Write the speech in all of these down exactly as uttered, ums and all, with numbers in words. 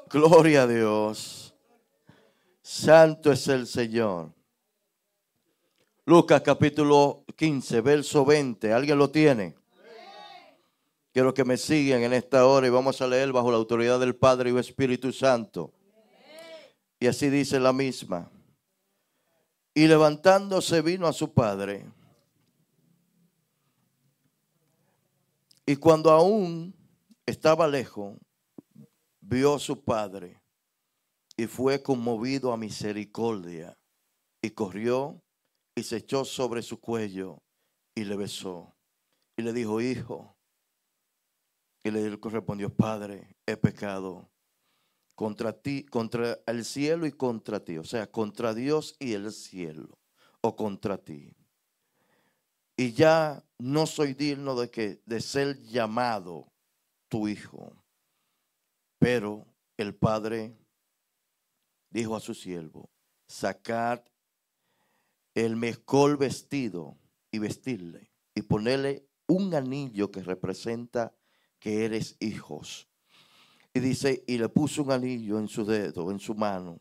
Gloria a Dios. Santo es el Señor. Lucas capítulo quince, verso veinte. ¿Alguien lo tiene? Quiero que me sigan en esta hora y vamos a leer bajo la autoridad del Padre y del Espíritu Santo. Y así dice la misma. Y levantándose vino a su padre. Y cuando aún estaba lejos, vio a su padre y fue conmovido a misericordia. Y corrió y se echó sobre su cuello y le besó. Y le dijo, hijo. Y le respondió, padre, he pecado contra ti, contra el cielo y contra ti. O sea, contra Dios y el cielo. O contra ti. Y ya no soy digno de, que, de ser llamado tu hijo. Pero el padre dijo a su siervo, sacad el mejor vestido y vestirle y ponerle un anillo que representa que eres hijos. Y dice, y le puso un anillo en su dedo, en su mano,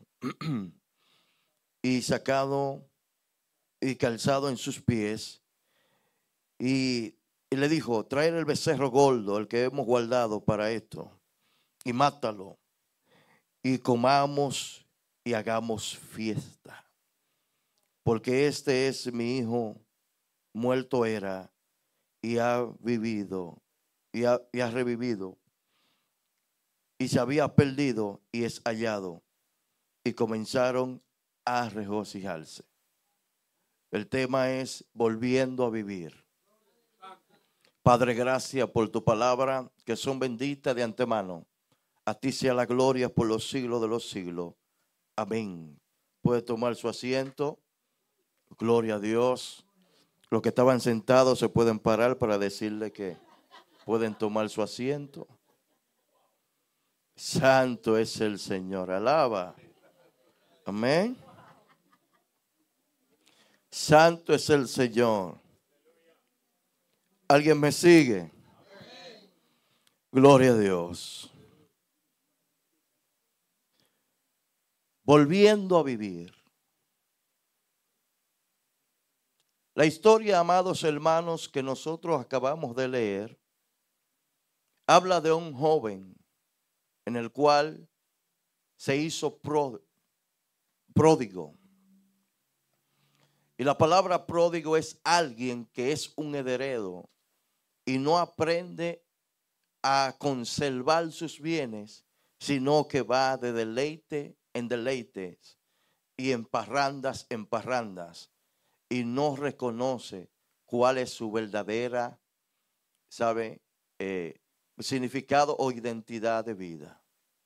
y sacado y calzado en sus pies, y, y le dijo, traer el becerro gordo, el que hemos guardado para esto, y mátalo, y comamos y hagamos fiesta, porque este es mi hijo, muerto era, y ha vivido, y ha, y ha revivido, y se había perdido y es hallado. Y comenzaron a regocijarse. El tema es volviendo a vivir. Padre, gracias por tu palabra, que son benditas de antemano. A ti sea la gloria por los siglos de los siglos. Amén. Puede tomar su asiento. Gloria a Dios. Los que estaban sentados se pueden parar para decirle que pueden tomar su asiento. Santo es el Señor. Alaba. Amén. Santo es el Señor. ¿Alguien me sigue? Gloria a Dios. Volviendo a vivir. La historia, amados hermanos, que nosotros acabamos de leer, habla de un joven en el cual se hizo pródigo. Y la palabra pródigo es alguien que es un heredero y no aprende a conservar sus bienes, sino que va de deleite en deleites y en parrandas en parrandas y no reconoce cuál es su verdadera, ¿sabe? Eh, significado o identidad de vida.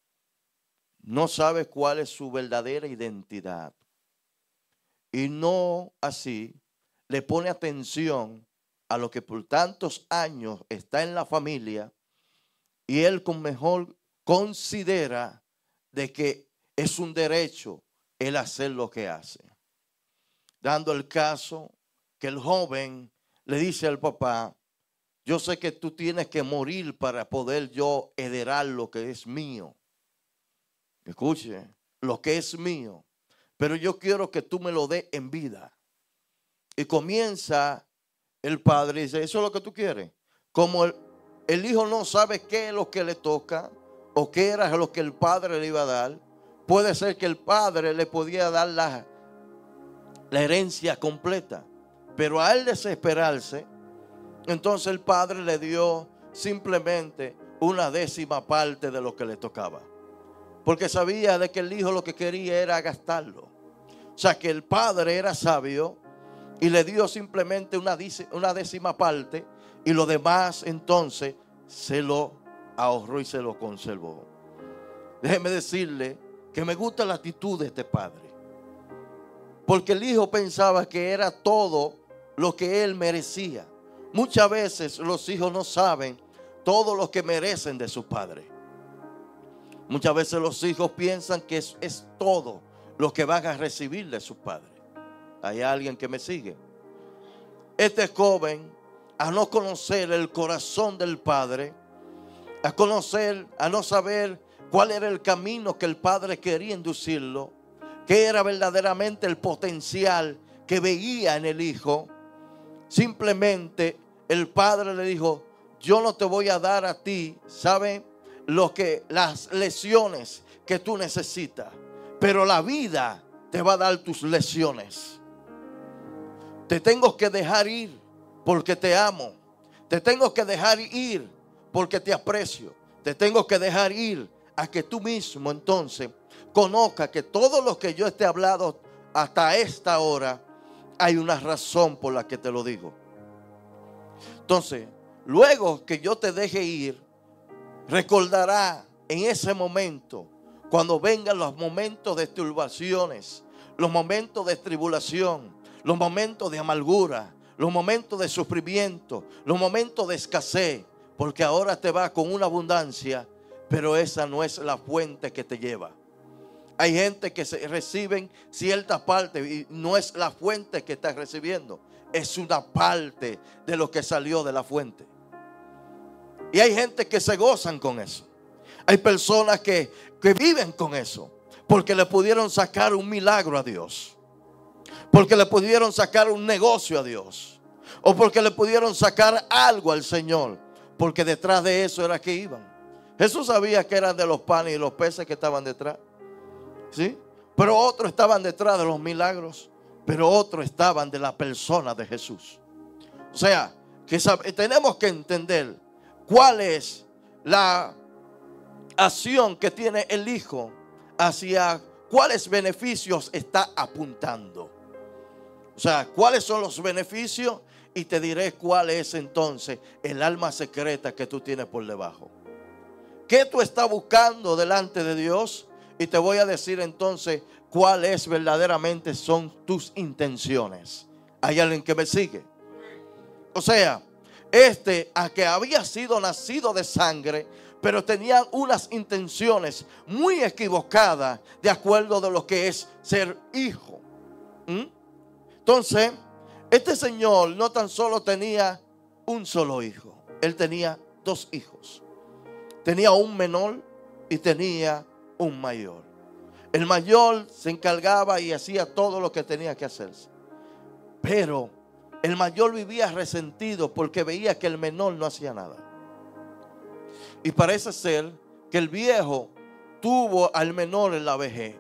No sabe cuál es su verdadera identidad. Y no así le pone atención a lo que por tantos años está en la familia y él con mejor considera de que es un derecho el hacer lo que hace. Dando el caso que el joven le dice al papá, yo sé que tú tienes que morir para poder yo heredar lo que es mío. Escuche, lo que es mío. Pero yo quiero que tú me lo des en vida. Y comienza el padre y dice, ¿eso es lo que tú quieres? Como el, el hijo no sabe qué es lo que le toca o qué era lo que el padre le iba a dar, puede ser que el padre le podía dar la, la herencia completa. Pero a él desesperarse, entonces el padre le dio simplemente una décima parte de lo que le tocaba. Porque sabía de que el hijo lo que quería era gastarlo. O sea que el padre era sabio y le dio simplemente una, una décima parte y lo demás entonces se lo ahorró y se lo conservó. Déjeme decirle que me gusta la actitud de este padre. Porque el hijo pensaba que era todo lo que él merecía. Muchas veces los hijos no saben todo lo que merecen de su padre. Muchas veces los hijos piensan que es, es todo lo que van a recibir de sus padres. ¿Hay alguien que me sigue? Este joven, a no conocer el corazón del padre, a conocer, a no saber cuál era el camino que el padre quería inducirlo, qué era verdaderamente el potencial que veía en el hijo. Simplemente el padre le dijo: yo no te voy a dar a ti, ¿sabe? Lo que, las lesiones que tú necesitas, pero la vida te va a dar tus lesiones. Te tengo que dejar ir porque te amo. Te tengo que dejar ir porque te aprecio. Te tengo que dejar ir a que tú mismo entonces conozcas que todo lo que yo te he hablado hasta esta hora, hay una razón por la que te lo digo. Entonces, luego que yo te deje ir, recordará en ese momento, cuando vengan los momentos de turbaciones, los momentos de tribulación, los momentos de amargura, los momentos de sufrimiento, los momentos de escasez, porque ahora te va con una abundancia, pero esa no es la fuente que te lleva. Hay gente que se reciben cierta parte y no es la fuente que estás recibiendo, es una parte de lo que salió de la fuente. Y hay gente que se gozan con eso. Hay personas que, que viven con eso, porque le pudieron sacar un milagro a Dios, porque le pudieron sacar un negocio a Dios, o porque le pudieron sacar algo al Señor, porque detrás de eso era que iban. Jesús sabía que eran de los panes y los peces que estaban detrás, ¿sí? Pero otros estaban detrás de los milagros, pero otros estaban de la persona de Jesús. O sea, que tenemos que entender cuál es la acción que tiene el Hijo, hacia cuáles beneficios está apuntando. O sea, cuáles son los beneficios, y te diré cuál es entonces el alma secreta que tú tienes por debajo. ¿Qué tú estás buscando delante de Dios? Y te voy a decir entonces cuáles verdaderamente son tus intenciones. ¿Hay alguien que me sigue? O sea, este, a que había sido nacido de sangre, pero tenían unas intenciones muy equivocadas de acuerdo de lo que es ser hijo. ¿Mm? Entonces, este señor no tan solo tenía un solo hijo, él tenía dos hijos. Tenía un menor y tenía un mayor. El mayor se encargaba y hacía todo lo que tenía que hacerse, pero el mayor vivía resentido porque veía que el menor no hacía nada. Y parece ser que el viejo tuvo al menor en la vejez.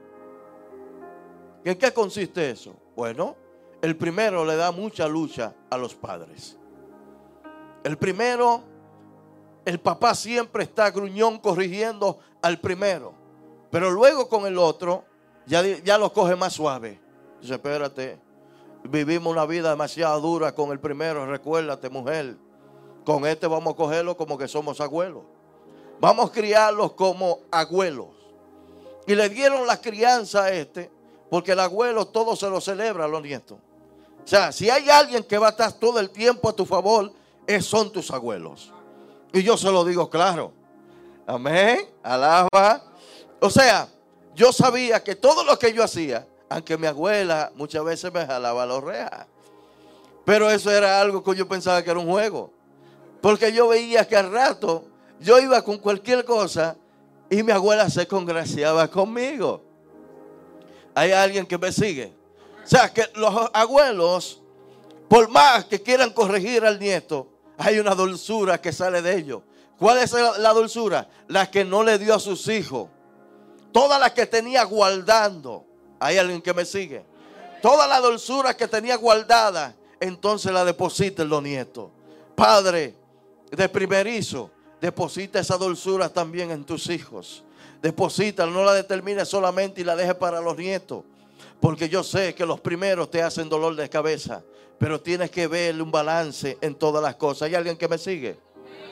¿En qué consiste eso? Bueno, el primero le da mucha lucha a los padres. El primero, el papá siempre está gruñón corrigiendo al primero, pero luego con el otro ya, ya lo coge más suave. Dice: espérate, vivimos una vida demasiado dura con el primero, recuérdate, mujer, con este vamos a cogerlo como que somos abuelos. Vamos a criarlos como abuelos. Y le dieron la crianza a este, porque el abuelo todo se lo celebra a los nietos. O sea, si hay alguien que va a estar todo el tiempo a tu favor, es, son tus abuelos. Y yo se lo digo claro. Amén. Alaba. O sea, yo sabía que todo lo que yo hacía, aunque mi abuela muchas veces me jalaba la oreja, pero eso era algo que yo pensaba que era un juego. Porque yo veía que al rato yo iba con cualquier cosa y mi abuela se congraciaba conmigo. ¿Hay alguien que me sigue? O sea, que los abuelos, por más que quieran corregir al nieto, hay una dulzura que sale de ellos. ¿Cuál es la dulzura? La que no le dio a sus hijos. Todas las que tenía guardando. ¿Hay alguien que me sigue? Toda la dulzura que tenía guardada, entonces la deposita en los nietos. Padre de primerizo, deposita esa dulzura también en tus hijos. Deposita, no la determines solamente y la dejes para los nietos. Porque yo sé que los primeros te hacen dolor de cabeza, pero tienes que ver un balance en todas las cosas. ¿Hay alguien que me sigue?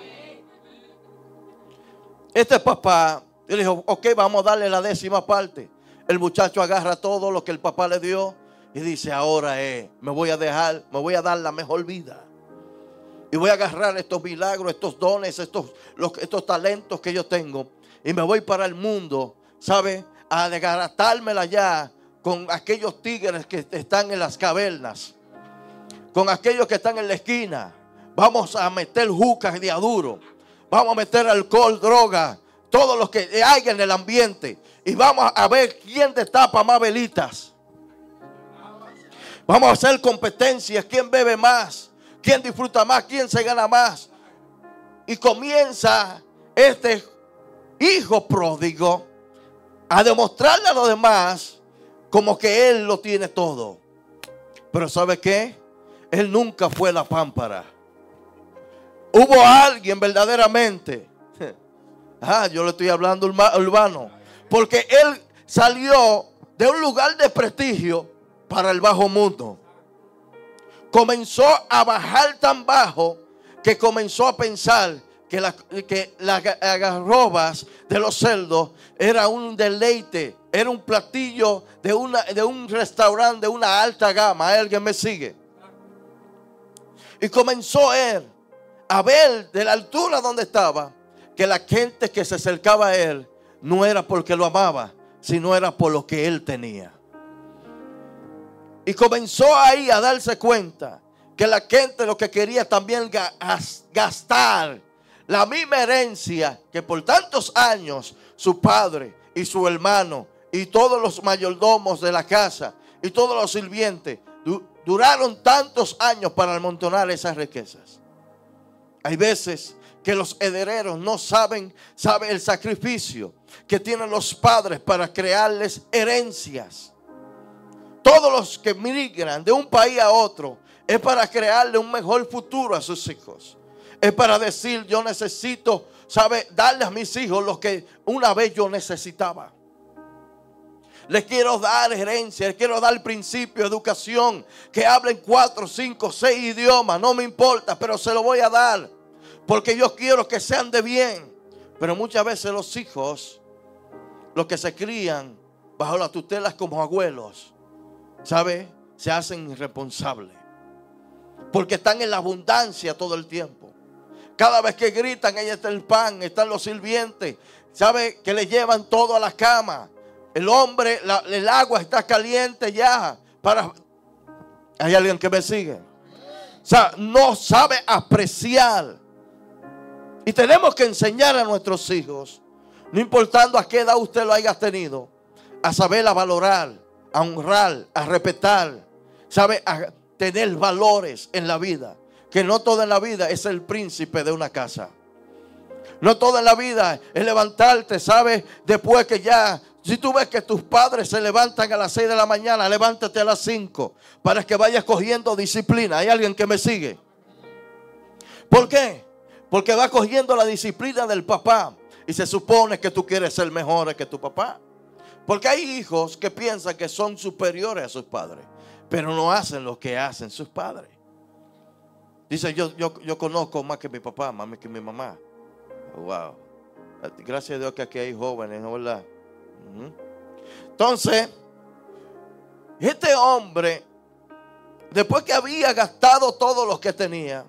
Este papá, él dijo: ok, vamos a darle la décima parte. El muchacho agarra todo lo que el papá le dio y dice: ahora eh, me voy a dejar, me voy a dar la mejor vida. Y voy a agarrar estos milagros, estos dones, estos, los, estos talentos que yo tengo, y me voy para el mundo, ¿sabe? A desgaratármela ya con aquellos tigres que están en las cavernas, con aquellos que están en la esquina. Vamos a meter jucas de aduro, vamos a meter alcohol, droga, todos los que hay en el ambiente. Y vamos a ver quién destapa más velitas. Vamos a hacer competencias. ¿Quién bebe más? ¿Quién disfruta más? ¿Quién se gana más? Y comienza este hijo pródigo a demostrarle a los demás como que él lo tiene todo. Pero ¿sabe qué? Él nunca fue la pámpara. Hubo alguien verdaderamente. Ah, yo le estoy hablando urbano. Porque él salió de un lugar de prestigio para el bajo mundo. Comenzó a bajar tan bajo que comenzó a pensar que las que las algarrobas de los cerdos era un deleite, era un platillo de, una, de un restaurante de una alta gama. ¿Alguien me sigue? Y comenzó él a ver de la altura donde estaba que la gente que se acercaba a él no era porque lo amaba, sino era por lo que él tenía. Y comenzó ahí a darse cuenta que la gente lo que quería también gastar la misma herencia que por tantos años su padre y su hermano y todos los mayordomos de la casa y todos los sirvientes du- duraron tantos años para amontonar esas riquezas. Hay veces que los herederos no saben, saben el sacrificio que tienen los padres para crearles herencias. Todos los que migran de un país a otro es para crearle un mejor futuro a sus hijos. Es para decir, yo necesito, ¿sabe? Darle a mis hijos lo que una vez yo necesitaba. Les quiero dar herencia, les quiero dar principio, educación, que hablen cuatro, cinco, seis idiomas, no me importa, pero se lo voy a dar. Porque yo quiero que sean de bien. Pero muchas veces los hijos, los que se crían bajo las tutelas como abuelos, ¿sabe? Se hacen irresponsables. Porque están en la abundancia todo el tiempo. Cada vez que gritan, ahí está el pan, están los sirvientes. ¿Sabe? Que le llevan todo a la cama. El hombre, la, el agua está caliente ya. Para... ¿Hay alguien que me sigue? O sea, no sabe apreciar. Y tenemos que enseñar a nuestros hijos, no importando a qué edad usted lo haya tenido, a saber a valorar, a honrar, a respetar, sabe, a tener valores en la vida. Que no todo en la vida es el príncipe de una casa. No todo en la vida es levantarte, sabe, después que ya, si tú ves que tus padres se levantan a las seis de la mañana, levántate a las cinco para que vayas cogiendo disciplina. ¿Hay alguien que me sigue? ¿Por qué? Porque va cogiendo la disciplina del papá. Y se supone que tú quieres ser mejor que tu papá. Porque hay hijos que piensan que son superiores a sus padres, pero no hacen lo que hacen sus padres. Dice, yo, yo, yo conozco más que mi papá, más que mi mamá. Wow. Gracias a Dios que aquí hay jóvenes, ¿no verdad? Uh-huh. Entonces, este hombre, después que había gastado todo lo que tenía,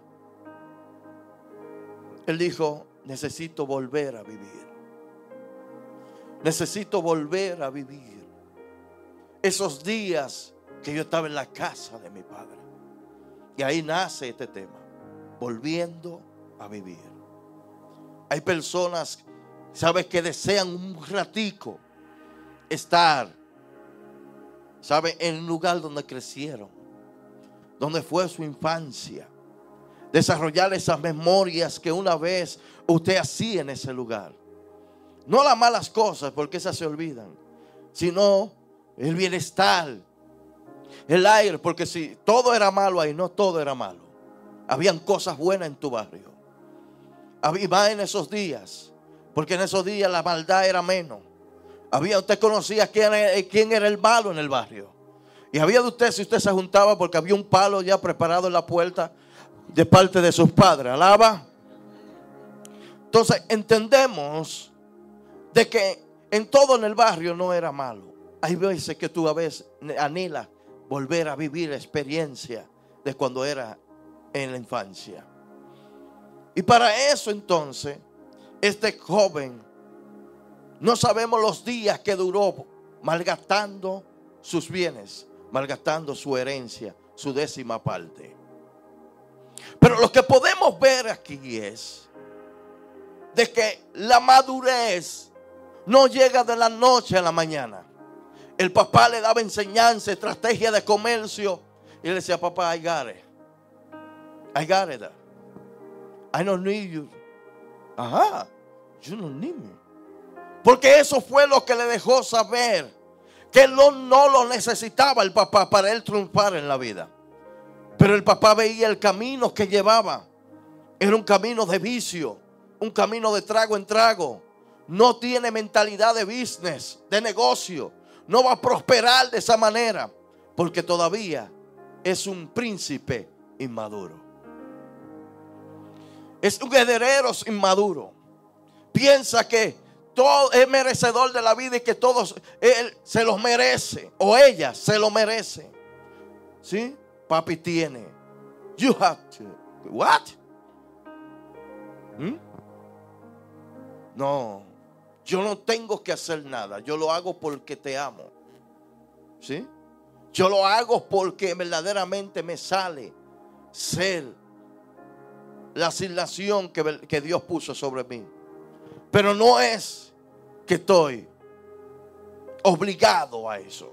él dijo, necesito volver a vivir. Necesito volver a vivir esos días que yo estaba en la casa de mi padre. Y ahí nace este tema, volviendo a vivir. Hay personas, ¿sabes?, que desean un ratico estar, ¿sabes?, en el lugar donde crecieron, donde fue su infancia. Desarrollar esas memorias que una vez usted hacía en ese lugar. No las malas cosas, porque esas se olvidan, sino el bienestar, el aire, porque si todo era malo ahí, no todo era malo. Habían cosas buenas en tu barrio. Había más en esos días, porque en esos días la maldad era menos. Había, usted conocía quién era, quién era el malo en el barrio. Y había de usted, si usted se juntaba, porque había un palo ya preparado en la puerta de parte de sus padres. Alaba. Entonces entendemos de que en todo en el barrio no era malo. Hay veces que tú a veces anhelas volver a vivir la experiencia de cuando era en la infancia. Y para eso entonces este joven, no sabemos los días que duró malgastando sus bienes, malgastando su herencia, su décima parte. Pero lo que podemos ver aquí es de que la madurez no llega de la noche a la mañana. El papá le daba enseñanza, estrategia de comercio. Y le decía, papá, I got it. I got it. I don't need you. Ajá, you don't need me. Porque eso fue lo que le dejó saber que él no, no lo necesitaba el papá para él triunfar en la vida. Pero el papá veía el camino que llevaba. Era un camino de vicio, un camino de trago en trago. No tiene mentalidad de business, de negocio. No va a prosperar de esa manera porque todavía es un príncipe inmaduro. Es un heredero inmaduro. Piensa que todo es merecedor de la vida y que todos él se los merece o ella se lo merece. ¿Sí? Papi tiene. You have to. What? ¿Mm? No. Yo no tengo que hacer nada. Yo lo hago porque te amo. ¿Sí? Yo lo hago porque verdaderamente me sale ser la asignación que, que Dios puso sobre mí. Pero no es que estoy obligado a eso.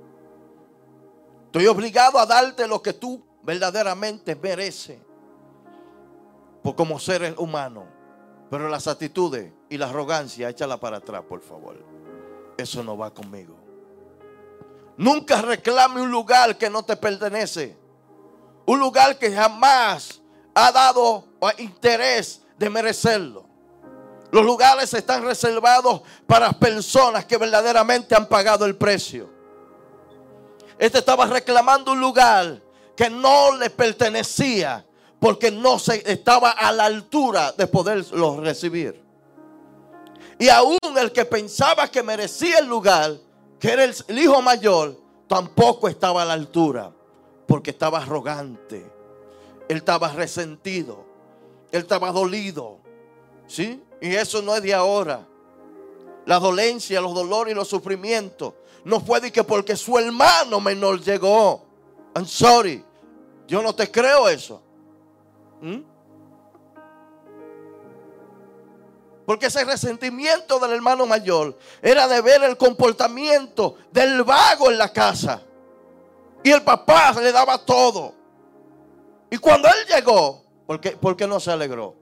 Estoy obligado a darte lo que tú verdaderamente mereces por como ser humano. Pero las actitudes y la arrogancia, échala para atrás, por favor. Eso no va conmigo. Nunca reclame un lugar que no te pertenece. Un lugar que jamás ha dado interés de merecerlo. Los lugares están reservados para personas que verdaderamente han pagado el precio. Este estaba reclamando un lugar que no le pertenecía porque no se estaba a la altura de poderlo recibir. Y aún el que pensaba que merecía el lugar, que era el, el hijo mayor, tampoco estaba a la altura porque estaba arrogante. Él estaba resentido. Él estaba dolido. ¿Sí? Y eso no es de ahora. La dolencia, los dolores y los sufrimientos no fue de que porque su hermano menor llegó. I'm sorry. Yo no te creo eso. ¿Mm? Porque ese resentimiento del hermano mayor era de ver el comportamiento del vago en la casa. Y el papá le daba todo. Y cuando él llegó, ¿por qué, por qué no se alegró?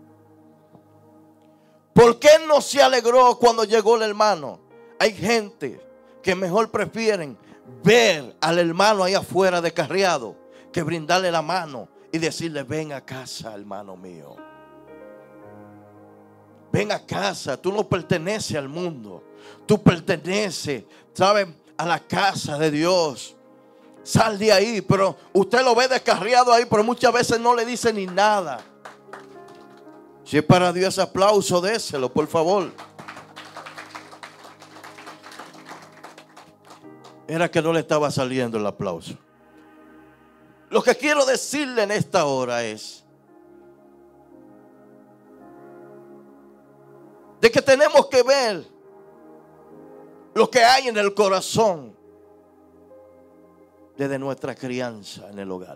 ¿Por qué no se alegró cuando llegó el hermano? Hay gente que mejor prefieren ver al hermano ahí afuera descarriado que brindarle la mano y decirle, ven a casa, hermano mío. Ven a casa, tú no perteneces al mundo. Tú perteneces, ¿sabes? A la casa de Dios. Sal de ahí, pero usted lo ve descarriado ahí, pero muchas veces no le dice ni nada. Si es para Dios ese aplauso, déselo, por favor. Era que no le estaba saliendo el aplauso. Lo que quiero decirle en esta hora es de que tenemos que ver lo que hay en el corazón desde nuestra crianza en el hogar.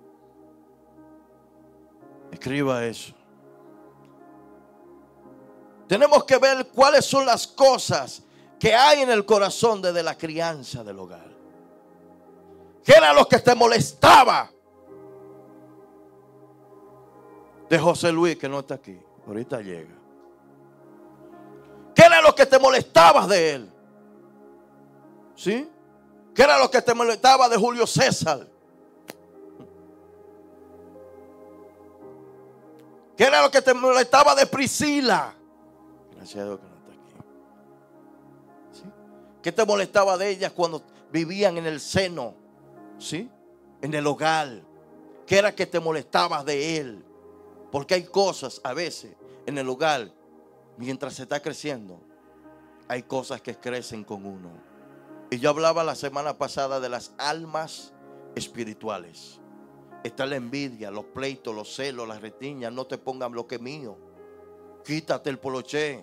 Escriba eso. Tenemos que ver cuáles son las cosas que hay en el corazón desde la crianza del hogar. ¿Qué era lo que te molestaba de José Luis, que no está aquí? Ahorita llega. ¿Qué era lo que te molestaba de él? ¿Sí? ¿Qué era lo que te molestaba de Julio César? ¿Qué era lo que te molestaba de Priscila? Gracias a Dios que no está aquí. ¿Sí? ¿Qué te molestaba de ellas cuando vivían en el seno? ¿Sí? En el hogar. ¿Qué era que te molestaba de él? Porque hay cosas a veces en el hogar, mientras se está creciendo, hay cosas que crecen con uno. Y yo hablaba la semana pasada de las almas espirituales. Está la envidia, los pleitos, los celos, las retiñas. No te pongan lo que es mío. Quítate el poloché.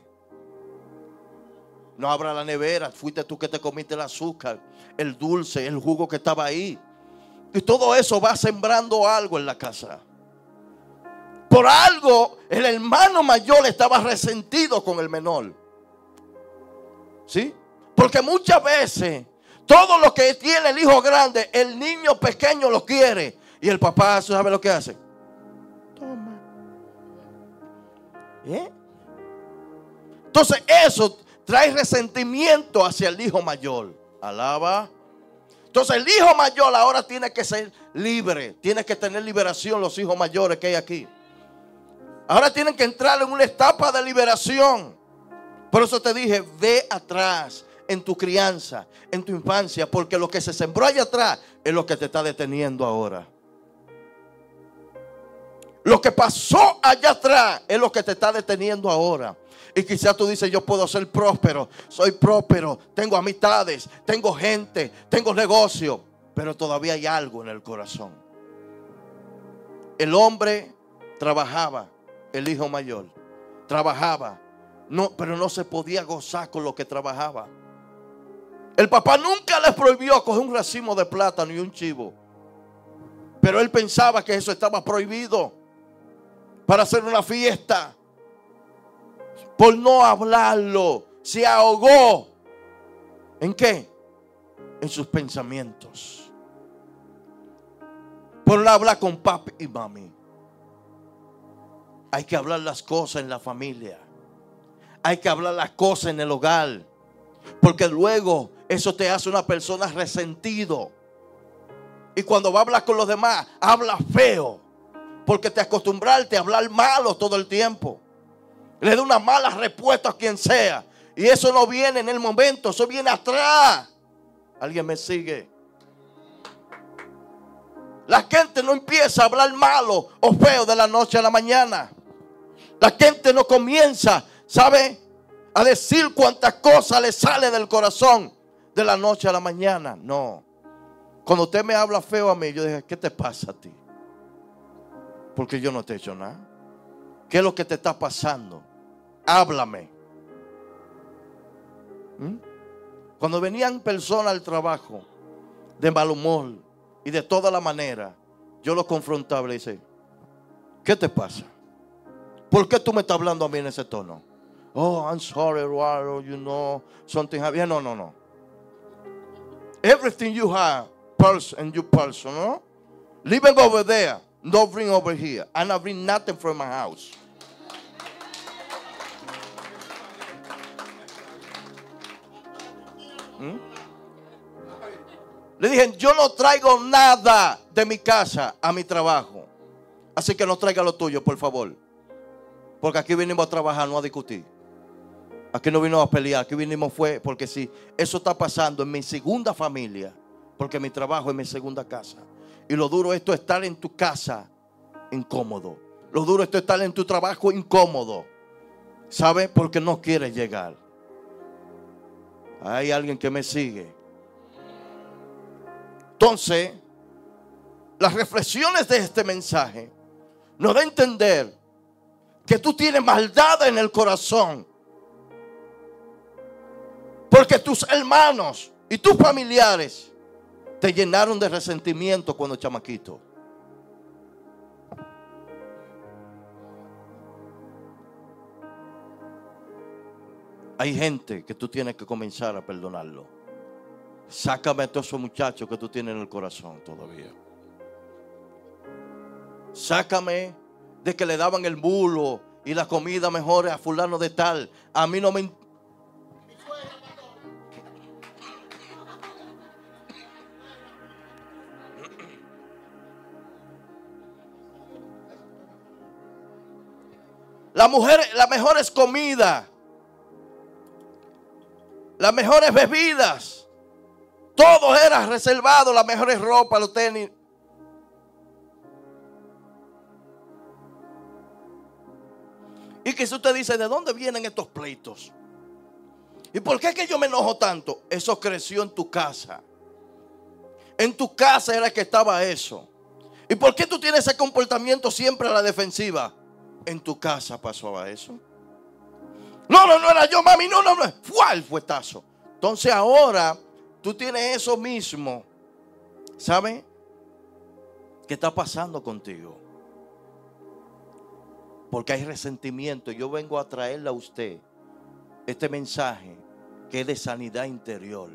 No abra la nevera. Fuiste tú que te comiste el azúcar, el dulce, el jugo que estaba ahí. Y todo eso va sembrando algo en la casa. Por algo el hermano mayor estaba resentido con el menor. ¿Sí? Porque muchas veces todo lo que tiene el hijo grande, el niño pequeño lo quiere. Y el papá, ¿sabe lo que hace? Toma. ¿Eh? Entonces eso trae resentimiento hacia el hijo mayor. Alaba. Entonces el hijo mayor ahora tiene que ser libre. Tiene que tener liberación los hijos mayores que hay aquí. Ahora tienen que entrar en una etapa de liberación. Por eso te dije, ve atrás en tu crianza, en tu infancia, porque lo que se sembró allá atrás es lo que te está deteniendo ahora. Lo que pasó allá atrás es lo que te está deteniendo ahora. Y quizás tú dices, yo puedo ser próspero, soy próspero, tengo amistades, tengo gente, tengo negocio, pero todavía hay algo en el corazón. El hombre trabajaba, el hijo mayor trabajaba, no, pero no se podía gozar con lo que trabajaba. El papá nunca le prohibió coger un racimo de plátano y un chivo, pero él pensaba que eso estaba prohibido para hacer una fiesta. Por no hablarlo, se ahogó. ¿En qué? En sus pensamientos. Por no hablar con papi y mami. Hay que hablar las cosas en la familia. Hay que hablar las cosas en el hogar. Porque luego eso te hace una persona resentido. Y cuando va a hablar con los demás, habla feo. Porque te acostumbraste a hablar malo todo el tiempo. Le da una mala respuesta a quien sea. Y eso no viene en el momento, eso viene atrás. ¿Alguien me sigue? La gente no empieza a hablar malo o feo de la noche a la mañana. La gente no comienza, ¿sabe?, a decir cuántas cosas le sale del corazón de la noche a la mañana. No. Cuando usted me habla feo a mí, yo dije, ¿qué te pasa a ti? Porque yo no te he hecho nada. ¿Qué es lo que te está pasando? Háblame. ¿Mm? Cuando venían personas al trabajo de mal humor y de toda la manera, yo los confrontaba y le decía, ¿qué te pasa? ¿Por qué tú me estás hablando a mí en ese tono? Oh, I'm sorry, Eduardo, you know, something happened. No, no, no. Everything you have, person and you person, no? Leave it over there. Don't bring over here. And I bring nothing from my house. ¿Mm? Le dije, yo no traigo nada de mi casa a mi trabajo. Así que no traiga lo tuyo, por favor. Porque aquí vinimos a trabajar, no a discutir. Aquí no vinimos a pelear. Aquí vinimos fue porque si eso está pasando en mi segunda familia, porque mi trabajo es mi segunda casa. Y lo duro esto es estar en tu casa incómodo. Lo duro esto es estar en tu trabajo incómodo. ¿Sabe? Porque no quieres llegar. Hay alguien que me sigue. Entonces, las reflexiones de este mensaje nos da a entender que tú tienes maldad en el corazón. Porque tus hermanos y tus familiares te llenaron de resentimiento cuando chamaquito. Hay gente que tú tienes que comenzar a perdonarlo. Sácame a todos esos muchachos que tú tienes en el corazón todavía. Sácame de que le daban el bulo y la comida mejor a fulano de tal. A mí no me... La mujer, las mejores comidas, las mejores bebidas, todo era reservado, las mejores ropas, los tenis. Y que si usted dice, ¿de dónde vienen estos pleitos? ¿Y por qué es que yo me enojo tanto? Eso creció en tu casa. En tu casa era que estaba eso. ¿Y por qué tú tienes ese comportamiento siempre a la defensiva? En tu casa pasaba eso. No, no, no era yo, mami, no, no, no. Fue el fuetazo. Entonces ahora tú tienes eso mismo. ¿Sabes? ¿Qué está pasando contigo? porque hay resentimiento. Yo vengo a traerle a usted este mensaje que es de sanidad interior.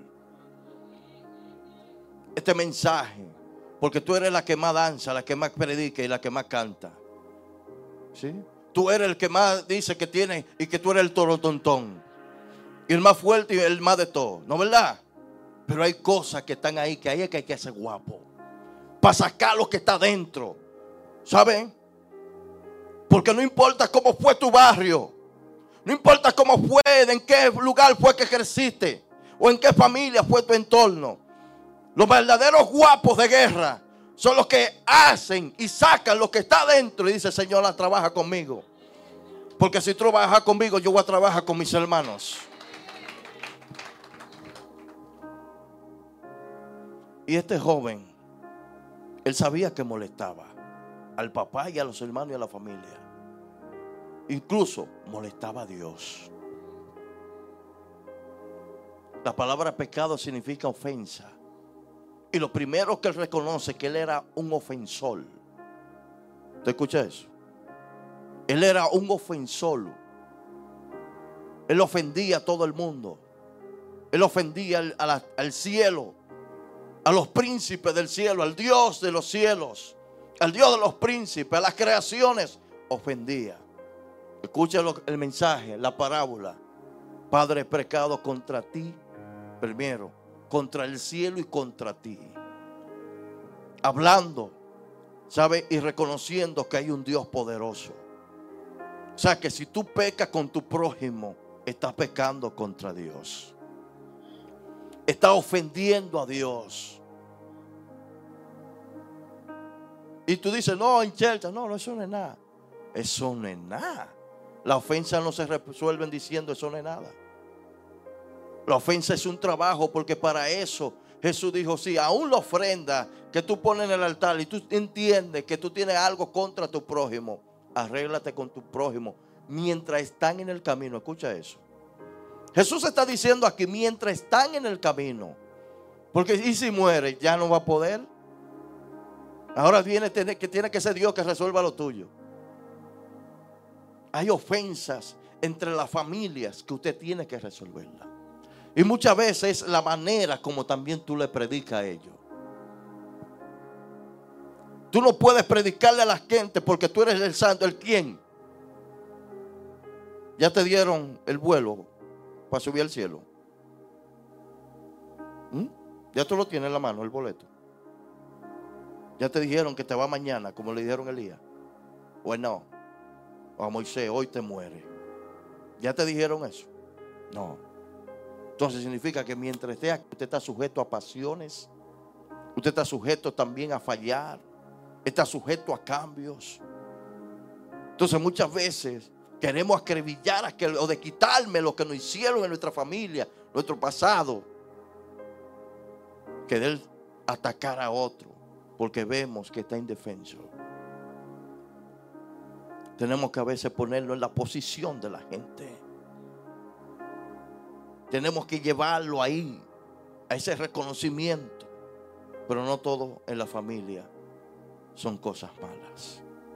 Este mensaje, porque tú eres la que más danza, la que más predica y la que más canta. ¿Sí? Tú eres el que más dice que tiene y que tú eres el torotontón. Y el más fuerte y el más de todo. ¿No, verdad? Pero hay cosas que están ahí, que ahí es que hay que ser guapo. Para sacar lo que está dentro. ¿Saben? Porque no importa cómo fue tu barrio. No importa cómo fue, en qué lugar fue que creciste. O en qué familia fue tu entorno. Los verdaderos guapos de guerra son los que hacen y sacan lo que está dentro. Y dice, Señora, trabaja conmigo. Porque si tú trabajas conmigo, yo voy a trabajar con mis hermanos. Y este joven, él sabía que molestaba al papá y a los hermanos y a la familia. Incluso molestaba a Dios. La palabra pecado significa ofensa. Y lo primero que él reconoce es que él era un ofensor. ¿Te escucha eso? Él era un ofensor. Él ofendía a todo el mundo. Él ofendía al, a la, al cielo, a los príncipes del cielo, al Dios de los cielos, al Dios de los príncipes, a las creaciones. Ofendía. Escucha el mensaje, la parábola. Padre, pecado contra ti, primero, contra el cielo y contra ti. Hablando, ¿sabe? Y reconociendo que hay un Dios poderoso. O sea que si tú pecas con tu prójimo, estás pecando contra Dios. Estás ofendiendo a Dios. Y tú dices, no, en Chelcha, no, no, eso no es nada. Eso no es nada. La ofensa no se resuelve diciendo eso no es nada. La ofensa es un trabajo, porque para eso Jesús dijo, sí, aún la ofrenda que tú pones en el altar y tú entiendes que tú tienes algo contra tu prójimo, arréglate con tu prójimo mientras están en el camino. Escucha eso. Jesús está diciendo aquí, mientras están en el camino. Porque y si muere, ya no va a poder. Ahora viene que tiene que ser Dios que resuelva lo tuyo. Hay ofensas entre las familias que usted tiene que resolverla. Y muchas veces es la manera como también tú le predicas a ellos. Tú no puedes predicarle a la gente porque tú eres el santo. ¿El quién? Ya te dieron el vuelo para subir al cielo. ¿Mm? Ya tú lo tienes en la mano, el boleto. Ya te dijeron que te va mañana, como le dijeron a Elías. O no. O a Moisés, hoy te muere. ¿Ya te dijeron eso? No. Entonces significa que mientras esté aquí, usted está sujeto a pasiones. Usted está sujeto también a fallar. Está sujeto a cambios. Entonces muchas veces queremos acribillar a que, o de quitarme lo que nos hicieron en nuestra familia, nuestro pasado. Querer atacar a otro porque vemos que está indefenso. Tenemos que a veces ponerlo en la posición de la gente. Tenemos que llevarlo ahí, a ese reconocimiento. Pero no todo en la familia son cosas malas.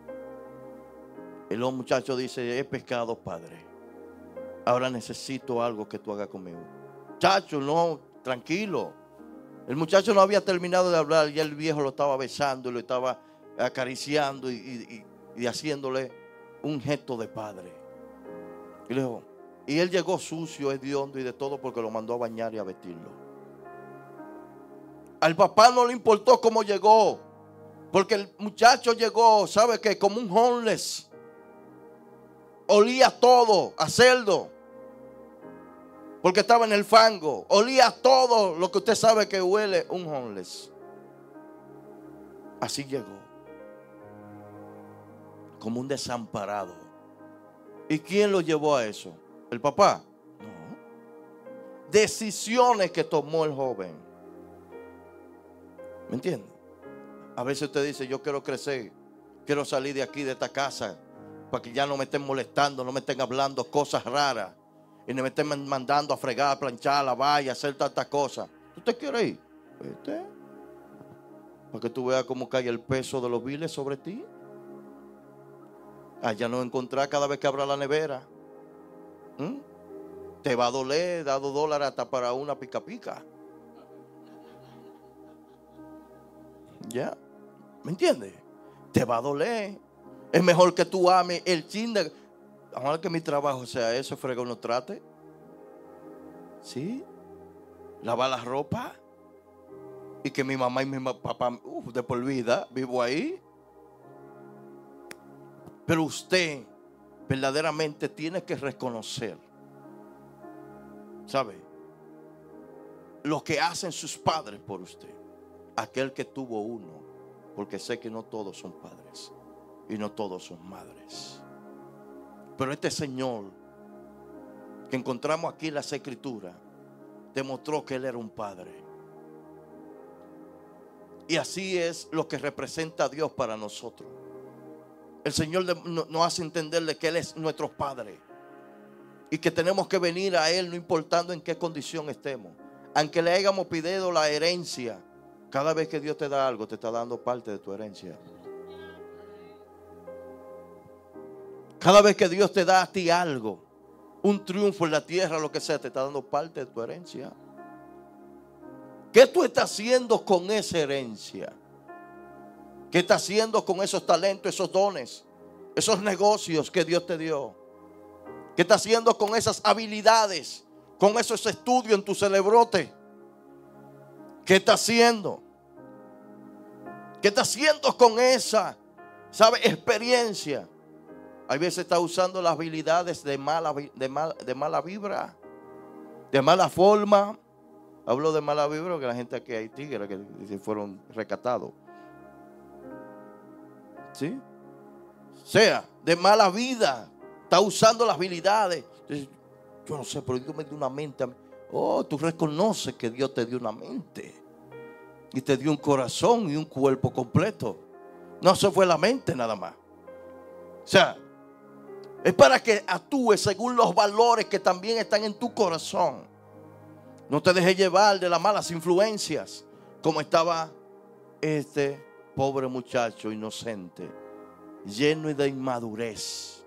El muchacho dice, he pecado, padre. Ahora necesito algo que tú hagas conmigo. Muchacho, no, tranquilo. El muchacho no había terminado de hablar, ya el viejo lo estaba besando, lo estaba acariciando y, y, y haciéndole un gesto de padre. Y le dijo, y él llegó sucio, hediondo y de todo porque lo mandó a bañar y a vestirlo. Al papá no le importó cómo llegó, porque el muchacho llegó, ¿sabe qué? Como un homeless. Olía todo a cerdo, porque estaba en el fango. Olía todo lo que usted sabe que huele un homeless. Así llegó, como un desamparado. ¿Y quién lo llevó a eso? ¿El papá? No. Decisiones que tomó el joven. ¿Me entiende? A veces usted dice, yo quiero crecer, quiero salir de aquí, de esta casa, para que ya no me estén molestando, no me estén hablando cosas raras y no me estén mandando a fregar, a planchar, a lavar y a hacer tantas cosas. ¿Usted quiere ir? Vete, para que tú veas cómo cae el peso de los viles sobre ti. Allá no encontrar cada vez que abra la nevera. ¿Mm? Te va a doler, da dos dólares hasta para una pica pica. ¿Ya? ¿Me entiendes? Te va a doler. Es mejor que tú ames el chin de... Ahora que mi trabajo sea eso, fregón no trate. ¿Sí? Lavar la ropa. Y que mi mamá y mi papá, uf, de por vida, vivo ahí. Pero usted verdaderamente tiene que reconocer, ¿sabe? Lo que hacen sus padres por usted. Aquel que tuvo uno. Porque sé que no todos son padres. Y no todos son madres. Pero este Señor que encontramos aquí en las Escrituras demostró que Él era un padre. Y así es lo que representa a Dios para nosotros. El Señor nos hace entenderle que Él es nuestro Padre. Y que tenemos que venir a Él no importando en qué condición estemos. Aunque le hayamos pedido la herencia. Cada vez que Dios te da algo, te está dando parte de tu herencia. Cada vez que Dios te da a ti algo, un triunfo en la tierra, lo que sea, te está dando parte de tu herencia. ¿Qué tú estás haciendo con esa herencia? ¿Qué estás haciendo con esos talentos, esos dones, esos negocios que Dios te dio? ¿Qué estás haciendo con esas habilidades, con esos estudios en tu cerebrote? ¿Qué estás haciendo? ¿Qué estás haciendo con esa, sabe, experiencia? Hay veces está usando las habilidades de mala, de, mal, de mala vibra, de mala forma. Hablo de mala vibra porque la gente aquí hay tigres que se fueron rescatados. ¿Sí? O sea, de mala vida. Está usando las habilidades. Yo no sé, pero Dios me dio una mente. Oh, tú reconoces que Dios te dio una mente. Y te dio un corazón y un cuerpo completo. No se fue la mente nada más. O sea, es para que actúes según los valores que también están en tu corazón. No te dejes llevar de las malas influencias, como estaba este pobre muchacho inocente, lleno de inmadurez.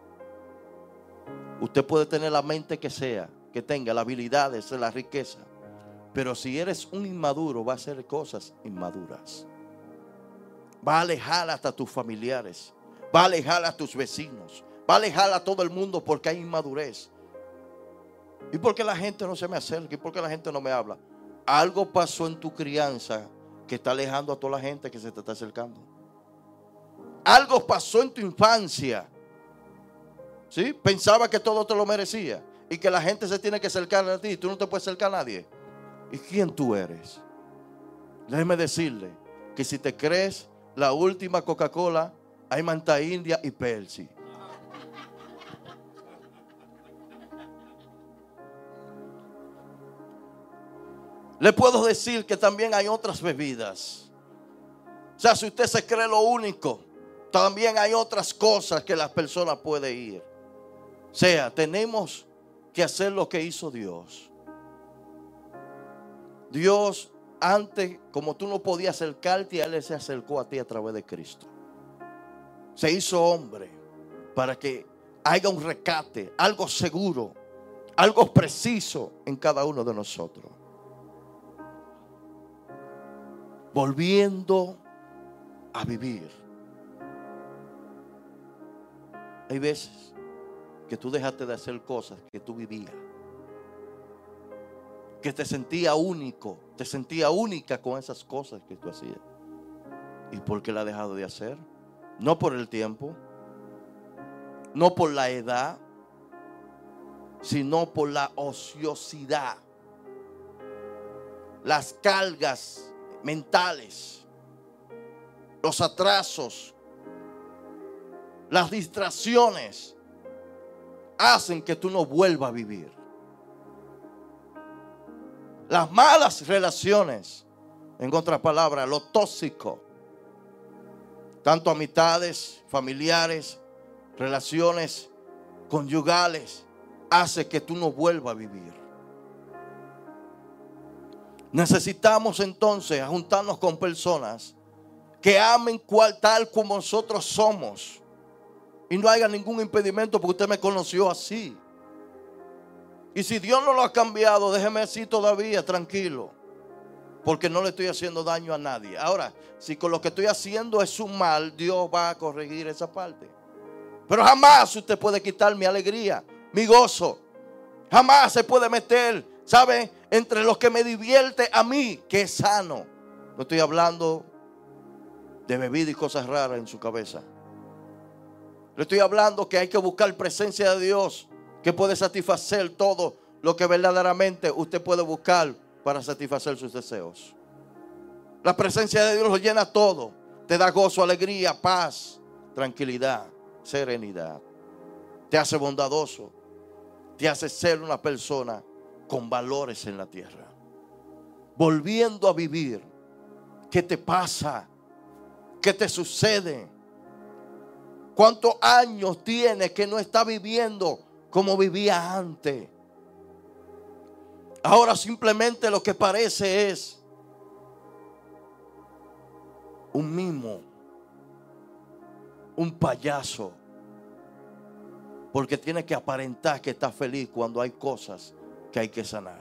Usted puede tener la mente que sea, que tenga las habilidades, la riqueza, pero si eres un inmaduro, va a hacer cosas inmaduras. Va a alejar hasta tus familiares, va a alejar a tus vecinos, va a alejar a todo el mundo porque hay inmadurez. ¿Y por qué la gente no se me acerca? ¿Y por qué la gente no me habla? Algo pasó en tu crianza que está alejando a toda la gente que se te está acercando. Algo pasó en tu infancia. ¿Sí? Pensaba que todo te lo merecía y que la gente se tiene que acercar a ti y tú no te puedes acercar a nadie. ¿Y quién tú eres? Déjeme decirle que si te crees la última Coca-Cola, hay Manta India y Pepsi. Le puedo decir que también hay otras bebidas. O sea, si usted se cree lo único, también hay otras cosas que las personas pueden ir. O sea, tenemos que hacer lo que hizo Dios. Dios, antes, como tú no podías acercarte, Él se acercó a ti a través de Cristo. Se hizo hombre para que haya un rescate, algo seguro, algo preciso en cada uno de nosotros. Volviendo a vivir. Hay veces que tú dejaste de hacer cosas que tú vivías, que te sentía único, te sentía única con esas cosas que tú hacías. ¿Y por qué la has dejado de hacer? No por el tiempo, no por la edad, sino por la ociosidad, las cargas mentales, los atrasos, las distracciones hacen que tú no vuelvas a vivir. Las malas relaciones, en otras palabras, lo tóxico, tanto amistades, familiares, relaciones conyugales, hace que tú no vuelvas a vivir. Necesitamos entonces juntarnos con personas que amen cual, tal como nosotros somos, Y no haya ningún impedimento porque usted me conoció así. Y si Dios no lo ha cambiado, déjeme así todavía, tranquilo. Porque no le estoy haciendo daño a nadie. Ahora, si con lo que estoy haciendo es un mal, Dios va a corregir esa parte. Pero jamás usted puede quitar mi alegría, mi gozo. Jamás se puede meter, ¿sabe?, entre los que me divierte a mí, que es sano. No estoy hablando de bebida y cosas raras en su cabeza. Le estoy hablando que hay que buscar presencia de Dios, que puede satisfacer todo lo que verdaderamente usted puede buscar para satisfacer sus deseos. La presencia de Dios lo llena todo. Te da gozo, alegría, paz, tranquilidad, serenidad. Te hace bondadoso. Te hace ser una persona con valores en la tierra. Volviendo a vivir. ¿Qué te pasa? ¿Qué te sucede? ¿Cuántos años tienes que no está viviendo como vivía antes? Ahora simplemente lo que parece es un mimo, un payaso, porque tiene que aparentar que está feliz cuando hay cosas que hay que sanar.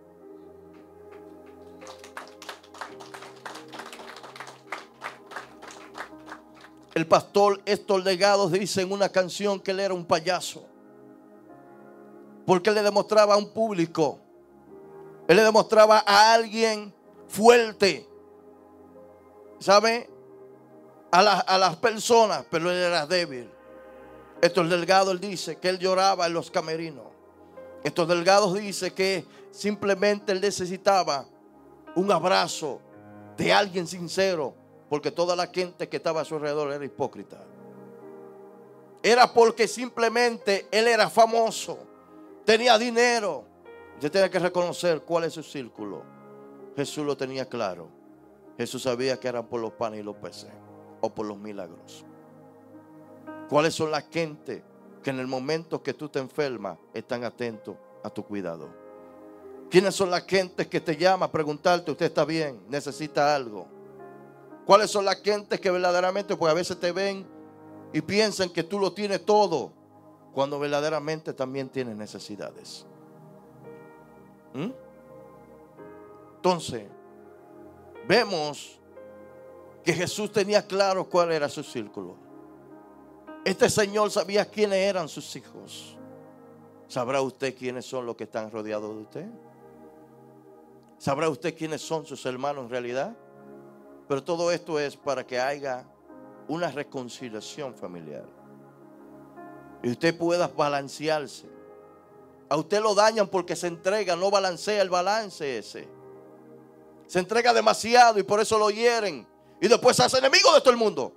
El pastor Héctor Delgado dice en una canción que él era un payaso, porque él le demostraba a un público, él le demostraba a alguien fuerte, ¿sabe?, a, la, a las personas, pero él era débil. Héctor Delgado, él dice que él lloraba en los camerinos. Héctor Delgado dice que simplemente él necesitaba un abrazo de alguien sincero, porque toda la gente que estaba a su alrededor era hipócrita. Era porque simplemente él era famoso, tenía dinero. Usted tiene que reconocer cuál es su círculo. Jesús lo tenía claro. Jesús sabía que eran por los panes y los peces o por los milagros. ¿Cuáles son las gentes que en el momento que tú te enfermas están atentos a tu cuidado? ¿Quiénes son las gentes que te llaman a preguntarte, usted está bien, necesita algo? ¿Cuáles son las gentes que verdaderamente, pues a veces te ven y piensan que tú lo tienes todo, cuando verdaderamente también tienes necesidades? ¿Mm? Entonces, vemos que Jesús tenía claro cuál era su círculo. Este señor sabía quiénes eran sus hijos. ¿Sabrá usted quiénes son los que están rodeados de usted? ¿Sabrá usted quiénes son sus hermanos en realidad? Pero todo esto es para que haya una reconciliación familiar y usted pueda balancearse. A usted lo dañan porque se entrega, no balancea el balance ese. Se entrega demasiado y por eso lo hieren. Y después se hace enemigo de todo el mundo.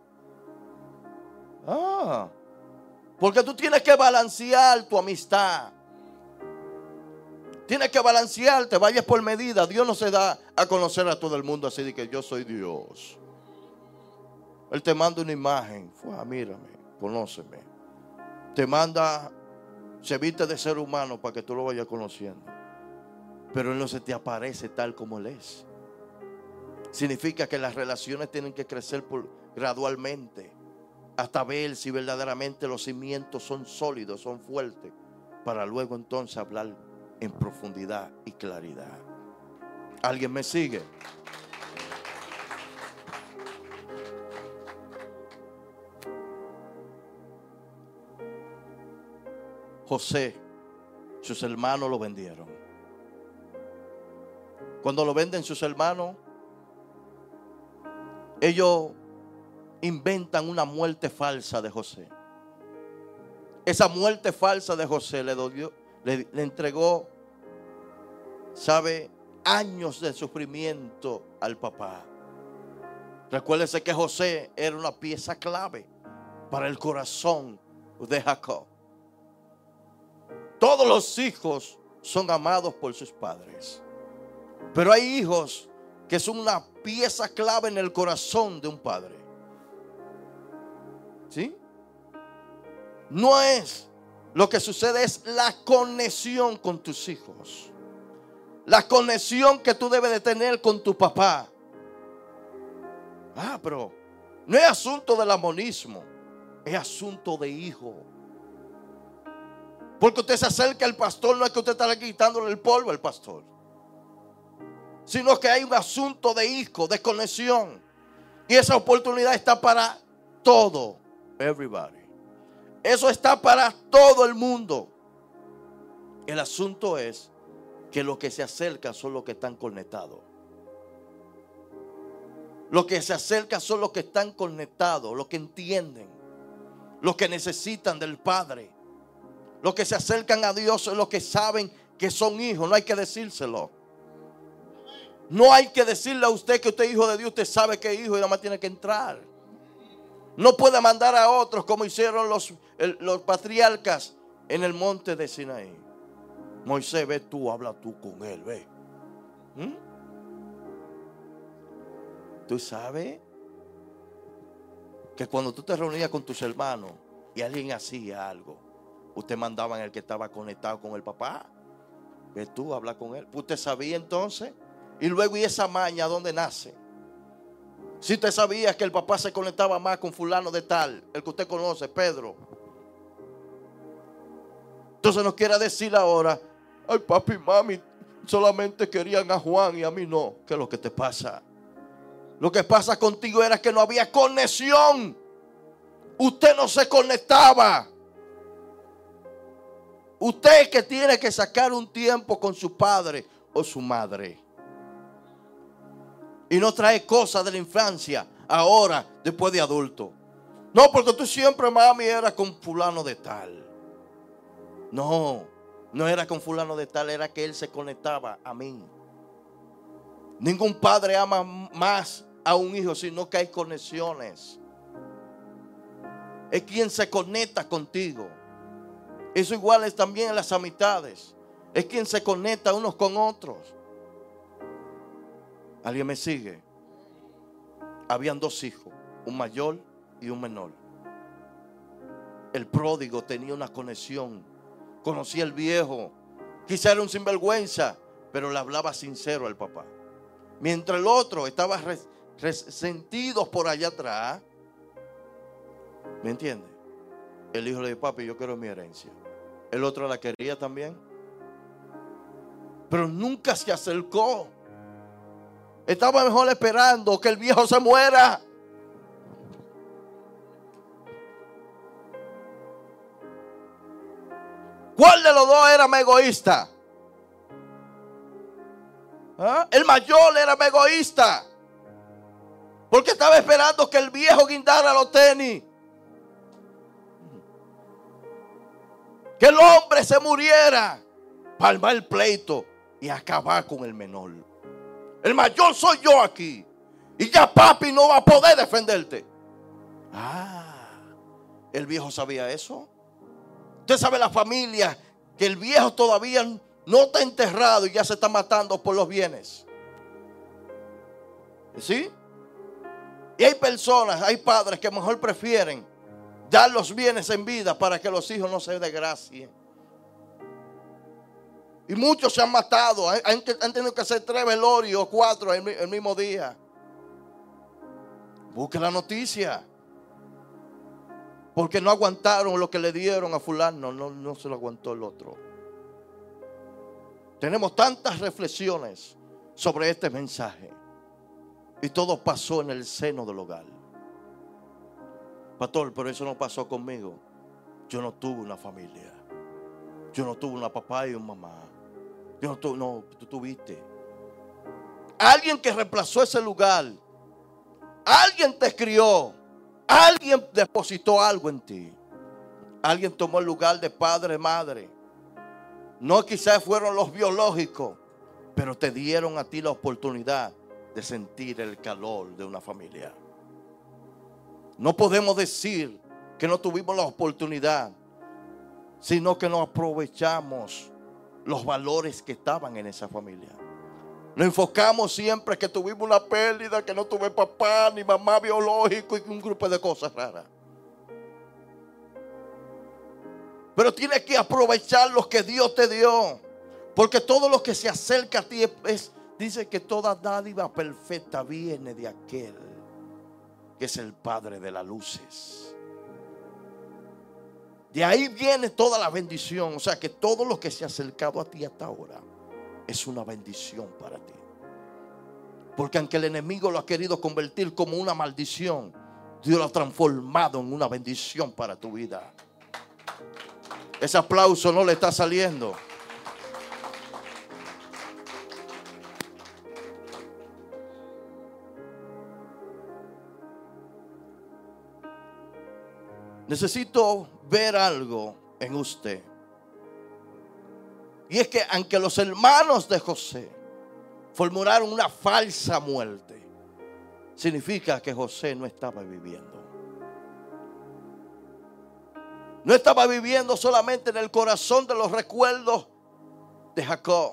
Ah, porque tú tienes que balancear tu amistad. Tienes que balancearte, vayas por medida. Dios no se da a conocer a todo el mundo así de que yo soy Dios. Él te manda una imagen. Fua, mírame, conóceme. Te manda, se viste de ser humano para que tú lo vayas conociendo. Pero Él no se te aparece tal como Él es. Significa que las relaciones tienen que crecer por, gradualmente, hasta ver si verdaderamente los cimientos son sólidos, son fuertes, para luego entonces hablar en profundidad y claridad. ¿Alguien me sigue? José, sus hermanos lo vendieron. Cuando lo venden sus hermanos, ellos inventan una muerte falsa de José. Esa muerte falsa de José le, dolió, le, le entregó, ¿sabe?, años de sufrimiento al papá. Recuérdese que José era una pieza clave para el corazón de Jacob. Todos los hijos son amados por sus padres, pero hay hijos que son una pieza clave en el corazón de un padre. ¿Sí? No es lo que sucede, es la conexión con tus hijos. La conexión que tú debes de tener con tu papá. Ah, pero no es asunto del amonismo. Es asunto de hijo. Porque usted se acerca al pastor, no es que usted está quitándole el polvo al pastor, sino que hay un asunto de hijo, de conexión. Y esa oportunidad está para todo. Everybody. Eso está para todo el mundo. El asunto es que los que se acercan son los que están conectados. Los que se acercan son los que están conectados, los que entienden, los que necesitan del Padre. Los que se acercan a Dios son los que saben que son hijos. No hay que decírselo. No hay que decirle a usted que usted es hijo de Dios. Usted sabe que es hijo y nada más tiene que entrar. No puede mandar a otros como hicieron los, el, los patriarcas en el monte de Sinaí. Moisés, ve tú, habla tú con él, ve. ¿Mm? Tú sabes que cuando tú te reunías con tus hermanos y alguien hacía algo, usted mandaba en el que estaba conectado con el papá. Ve tú, habla con él. Usted sabía entonces. Y luego, ¿y esa maña dónde nace? Si usted sabía que el papá se conectaba más con fulano de tal, el que usted conoce, Pedro. Entonces nos quiere decir ahora, ay, papi y mami solamente querían a Juan y a mí no. ¿Qué es lo que te pasa? Lo que pasa contigo era que no había conexión. Usted no se conectaba. Usted es que tiene que sacar un tiempo con su padre o su madre. Y no trae cosas de la infancia ahora, después de adulto. No, porque tú siempre, mami, era con fulano de tal. No, no era con fulano de tal, era que él se conectaba a mí. Ningún padre ama más a un hijo, sino que hay conexiones. Es quien se conecta contigo. Eso igual es también en las amistades. Es quien se conecta unos con otros. ¿Alguien me sigue? Habían dos hijos, un mayor y un menor. El pródigo tenía una conexión. Conocía al viejo. Quizá era un sinvergüenza, pero le hablaba sincero al papá. Mientras el otro estaba res, resentido por allá atrás. ¿Me entiende? El hijo le dijo, papi, yo quiero mi herencia. El otro la quería también. Pero nunca se acercó. Estaba mejor esperando que el viejo se muera. ¿Cuál de los dos era más egoísta? ¿Ah? El mayor era más egoísta. Porque estaba esperando que el viejo guindara los tenis. Que el hombre se muriera. Palmar el pleito y acabar con el menor. El mayor soy yo aquí. Y ya papi no va a poder defenderte. Ah, el viejo sabía eso. Usted sabe la familia que el viejo todavía no está enterrado y ya se está matando por los bienes. ¿Sí? Y hay personas, hay padres que mejor prefieren dar los bienes en vida para que los hijos no se desgracien. Y muchos se han matado. Han, han tenido que hacer tres velorios o cuatro el, el mismo día. Busque la noticia. Porque no aguantaron lo que le dieron a fulano. No, no se lo aguantó el otro. Tenemos tantas reflexiones sobre este mensaje. Y todo pasó en el seno del hogar. Pastor, pero eso no pasó conmigo. Yo no tuve una familia. Yo no tuve una papá y una mamá. Yo no tuve, no, tú tuviste. Alguien que reemplazó ese lugar. Alguien te crió. Alguien depositó algo en ti. Alguien tomó el lugar de padre, madre. No quizás fueron los biológicos, pero te dieron a ti la oportunidad de sentir el calor de una familia. No podemos decir que no tuvimos la oportunidad, sino que no aprovechamos los valores que estaban en esa familia. Nos enfocamos siempre que tuvimos una pérdida, que no tuve papá ni mamá biológico y un grupo de cosas raras. Pero tienes que aprovechar lo que Dios te dio. Porque todo lo que se acerca a ti es, es, dice que toda dádiva perfecta viene de aquel que es el Padre de las luces. De ahí viene toda la bendición. O sea que todo lo que se ha acercado a ti hasta ahora es una bendición para ti. Porque aunque el enemigo lo ha querido convertir como una maldición, Dios lo ha transformado en una bendición para tu vida. Ese aplauso no le está saliendo. Necesito ver algo en usted. Y es que aunque los hermanos de José formularon una falsa muerte, significa que José no estaba viviendo. No estaba viviendo solamente en el corazón de los recuerdos de Jacob.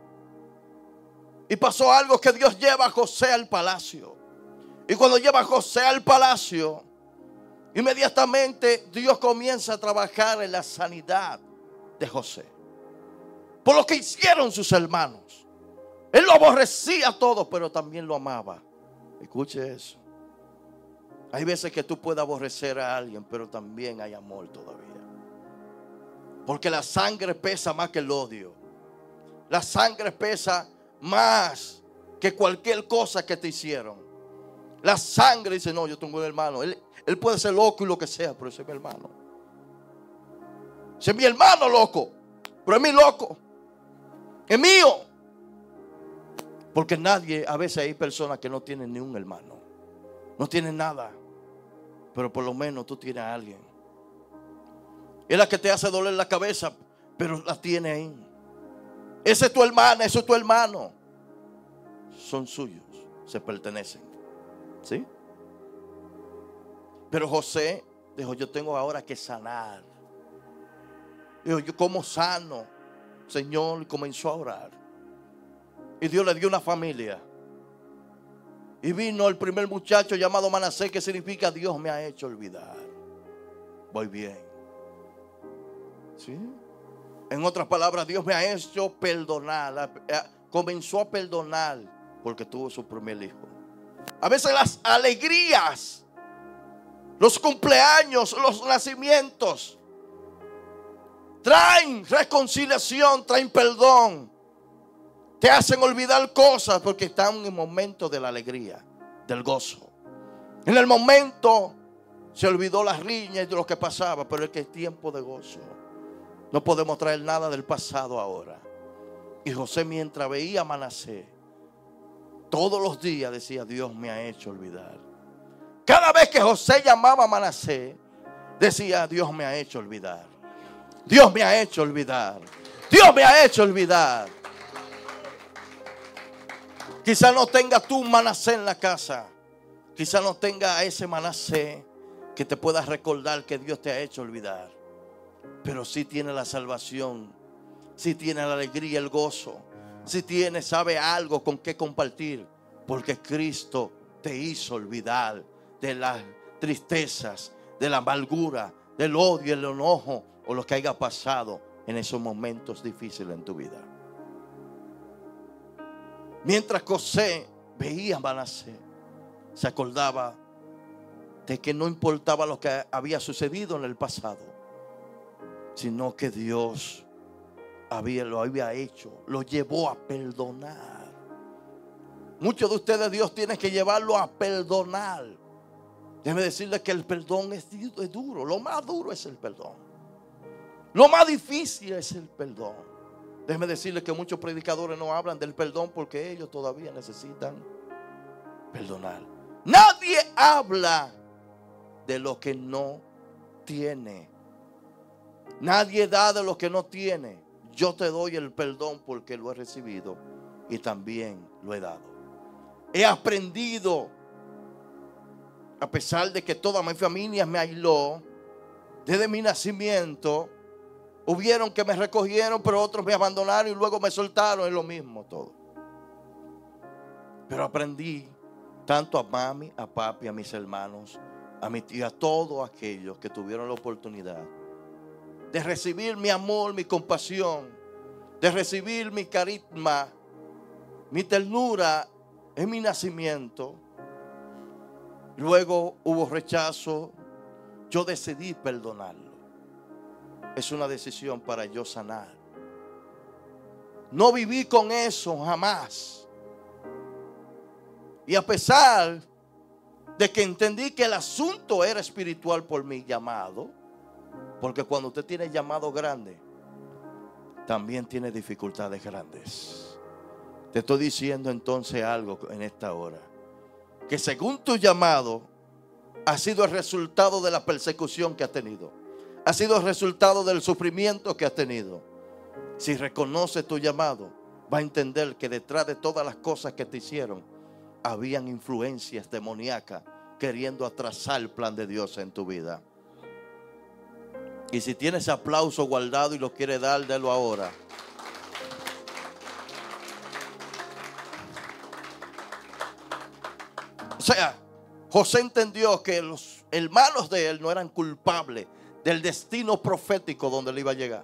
Y pasó algo, que Dios lleva a José al palacio. Y cuando lleva a José al palacio, inmediatamente Dios comienza a trabajar en la sanidad de José. Por lo que hicieron sus hermanos. Él lo aborrecía todo, pero también lo amaba. Escuche eso. Hay veces que tú puedes aborrecer a alguien, pero también hay amor todavía. Porque la sangre pesa más que el odio. La sangre pesa más que cualquier cosa que te hicieron. La sangre dice, no, yo tengo un hermano. Él, él puede ser loco y lo que sea, pero ese es mi hermano. Ese es mi hermano loco, pero es mi loco. Es mío. Porque nadie, a veces hay personas que no tienen ni un hermano. No tienen nada. Pero por lo menos tú tienes a alguien. Es la que te hace doler la cabeza, pero la tiene ahí. Ese es tu hermana, ese es tu hermano. Son suyos, se pertenecen. ¿Sí? Pero José dijo, yo tengo ahora que sanar. Dijo, yo como sano, Señor, y comenzó a orar. Y Dios le dio una familia. Y vino el primer muchacho llamado Manasés, que significa Dios me ha hecho olvidar. Voy bien. ¿Sí? En otras palabras, Dios me ha hecho perdonar. Comenzó a perdonar porque tuvo su primer hijo. A veces las alegrías, los cumpleaños, los nacimientos traen reconciliación, traen perdón. Te hacen olvidar cosas porque están en el momento de la alegría, del gozo. En el momento se olvidó las riñas y de lo que pasaba, pero es que es tiempo de gozo. No podemos traer nada del pasado ahora. Y José, mientras veía a Manasés, todos los días decía, Dios me ha hecho olvidar. Cada vez que José llamaba a Manasés, decía, Dios me ha hecho olvidar. Dios me ha hecho olvidar. Dios me ha hecho olvidar. Quizá no tenga tú un Manasés en la casa. Quizá no tenga a ese Manasés que te pueda recordar que Dios te ha hecho olvidar. Pero sí tiene la salvación. Sí tiene la alegría, el gozo. Sí tiene, sabe algo con qué compartir. Porque Cristo te hizo olvidar de las tristezas, de la amargura, del odio, el enojo o lo que haya pasado en esos momentos difíciles en tu vida. Mientras José veía a Manasés, se acordaba de que no importaba lo que había sucedido en el pasado, sino que Dios había, lo había hecho, lo llevó a perdonar. Muchos de ustedes Dios tiene que llevarlo a perdonar. Déjeme decirles que el perdón es, es duro. Lo más duro es el perdón. Lo más difícil es el perdón. Déjeme decirles que muchos predicadores no hablan del perdón porque ellos todavía necesitan perdonar. Nadie habla de lo que no tiene. Nadie da de lo que no tiene. Yo te doy el perdón porque lo he recibido y también lo he dado. He aprendido, a pesar de que toda mi familia me aisló, desde mi nacimiento, hubieron que me recogieron, pero otros me abandonaron y luego me soltaron. Es lo mismo todo. Pero aprendí tanto a mami, a papi, a mis hermanos, a mi tía, a todos aquellos que tuvieron la oportunidad de recibir mi amor, mi compasión, de recibir mi carisma, mi ternura en mi nacimiento. Luego hubo rechazo. Yo decidí perdonarlo. es una decisión para yo sanar. No viví con eso jamás. Y a pesar de que entendí que el asunto era espiritual por mi llamado, porque cuando usted tiene llamado grande, también tiene dificultades grandes. Te estoy diciendo entonces algo en esta hora, que según tu llamado ha sido el resultado de la persecución que has tenido, ha sido el resultado del sufrimiento que has tenido. Si reconoce tu llamado, va a entender que detrás de todas las cosas que te hicieron, habían influencias demoníacas queriendo atrasar el plan de Dios en tu vida. Y si tienes aplauso guardado y lo quiere dar, délo ahora. O sea, José entendió que los hermanos de él no eran culpables del destino profético donde él iba a llegar.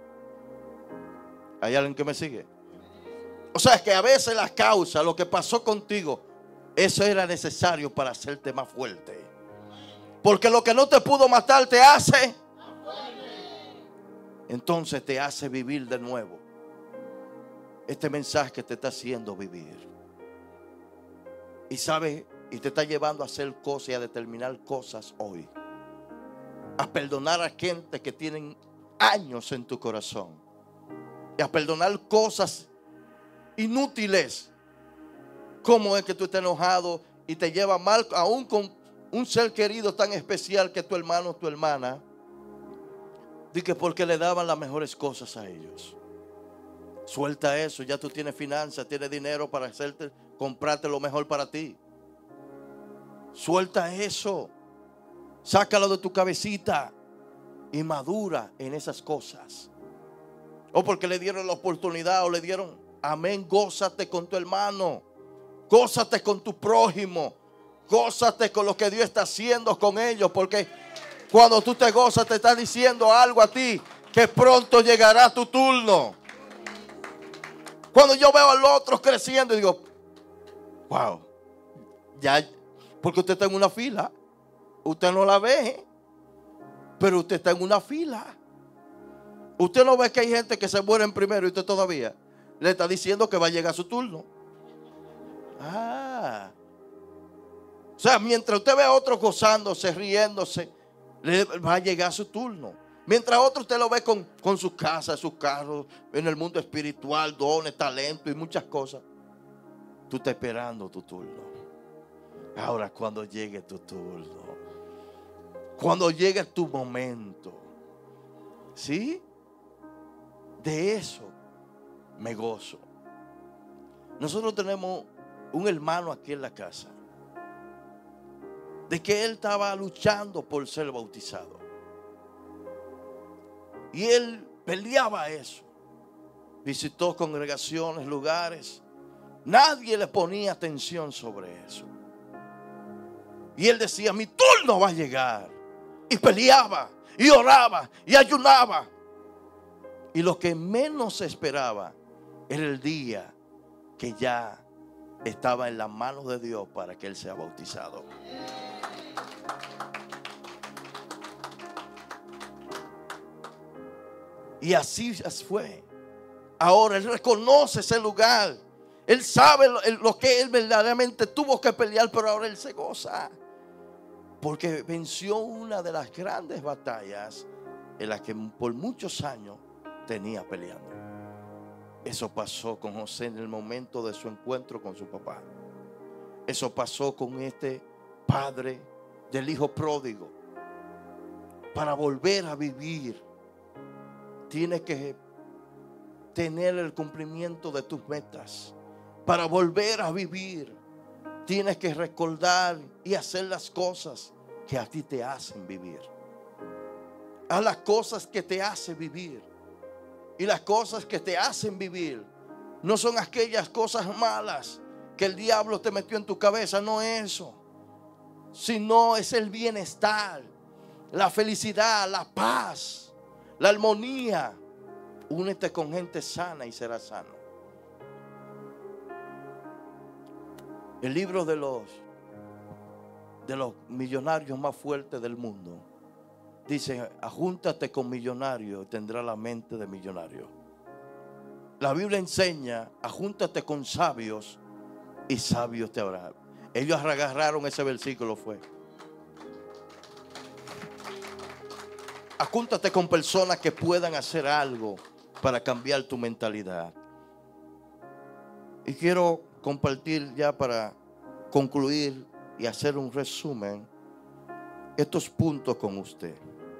¿Hay alguien que me sigue? O sea, que a veces la causa, lo que pasó contigo, eso era necesario para hacerte más fuerte. Porque lo que no te pudo matar te hace, entonces te hace vivir de nuevo. Este mensaje te está haciendo vivir. Y sabes, y te está llevando a hacer cosas y a determinar cosas hoy. A perdonar a gente que tienen años en tu corazón. Y a perdonar cosas inútiles. Como es que tú estás enojado y te lleva mal aún con un ser querido tan especial que tu hermano o tu hermana. Di que porque le daban las mejores cosas a ellos. Suelta eso, ya tú tienes finanzas, tienes dinero para hacerte, comprarte lo mejor para ti. Suelta eso. Sácalo de tu cabecita y madura en esas cosas. O porque le dieron la oportunidad o le dieron, amén, gózate con tu hermano. Gózate con tu prójimo. Gózate con lo que Dios está haciendo con ellos. Porque cuando tú te gozas te está diciendo algo a ti, que pronto llegará tu turno. Cuando yo veo al otro creciendo y digo, wow, ya, porque usted está en una fila. Usted no la ve, pero usted está en una fila. Usted no ve que hay gente que se mueren primero y usted todavía le está diciendo que va a llegar su turno. Ah. O sea, mientras usted ve a otros gozándose, riéndose, le va a llegar su turno. Mientras otro usted lo ve con, con su casa, sus carros, en el mundo espiritual, dones, talento y muchas cosas. Tú estás esperando tu turno. Ahora cuando llegue tu turno, cuando llegue tu momento, ¿sí? De eso me gozo. Nosotros tenemos un hermano aquí en la casa, de que él estaba luchando por ser bautizado. Y él peleaba eso. Visitó congregaciones, lugares. Nadie le ponía atención sobre eso. Y él decía, mi turno va a llegar. Y peleaba, y oraba, y ayunaba. Y lo que menos esperaba era el día que ya estaba en las manos de Dios para que él sea bautizado. Y así fue. Ahora él reconoce ese lugar. Él sabe lo, lo que él verdaderamente tuvo que pelear, pero ahora él se goza. Porque venció una de las grandes batallas en las que por muchos años tenía peleando. Eso pasó con José en el momento de su encuentro con su papá. Eso pasó con este padre del hijo pródigo. Para volver a vivir, tienes que tener el cumplimiento de tus metas. Para volver a vivir, tienes que recordar y hacer las cosas que a ti te hacen vivir. Haz las cosas que te hacen vivir. Y las cosas que te hacen vivir no son aquellas cosas malas que el diablo te metió en tu cabeza. No eso. Sino es el bienestar, la felicidad, la paz, la armonía. Únete con gente sana y serás sano. El libro de los de los millonarios más fuertes del mundo dice, ajúntate con millonario y tendrás la mente de millonario. La Biblia enseña, ajúntate con sabios y sabios te habrá. Ellos agarraron ese versículo, fue. Ajúntate con personas que puedan hacer algo para cambiar tu mentalidad. Y quiero compartir ya para concluir y hacer un resumen estos puntos con usted.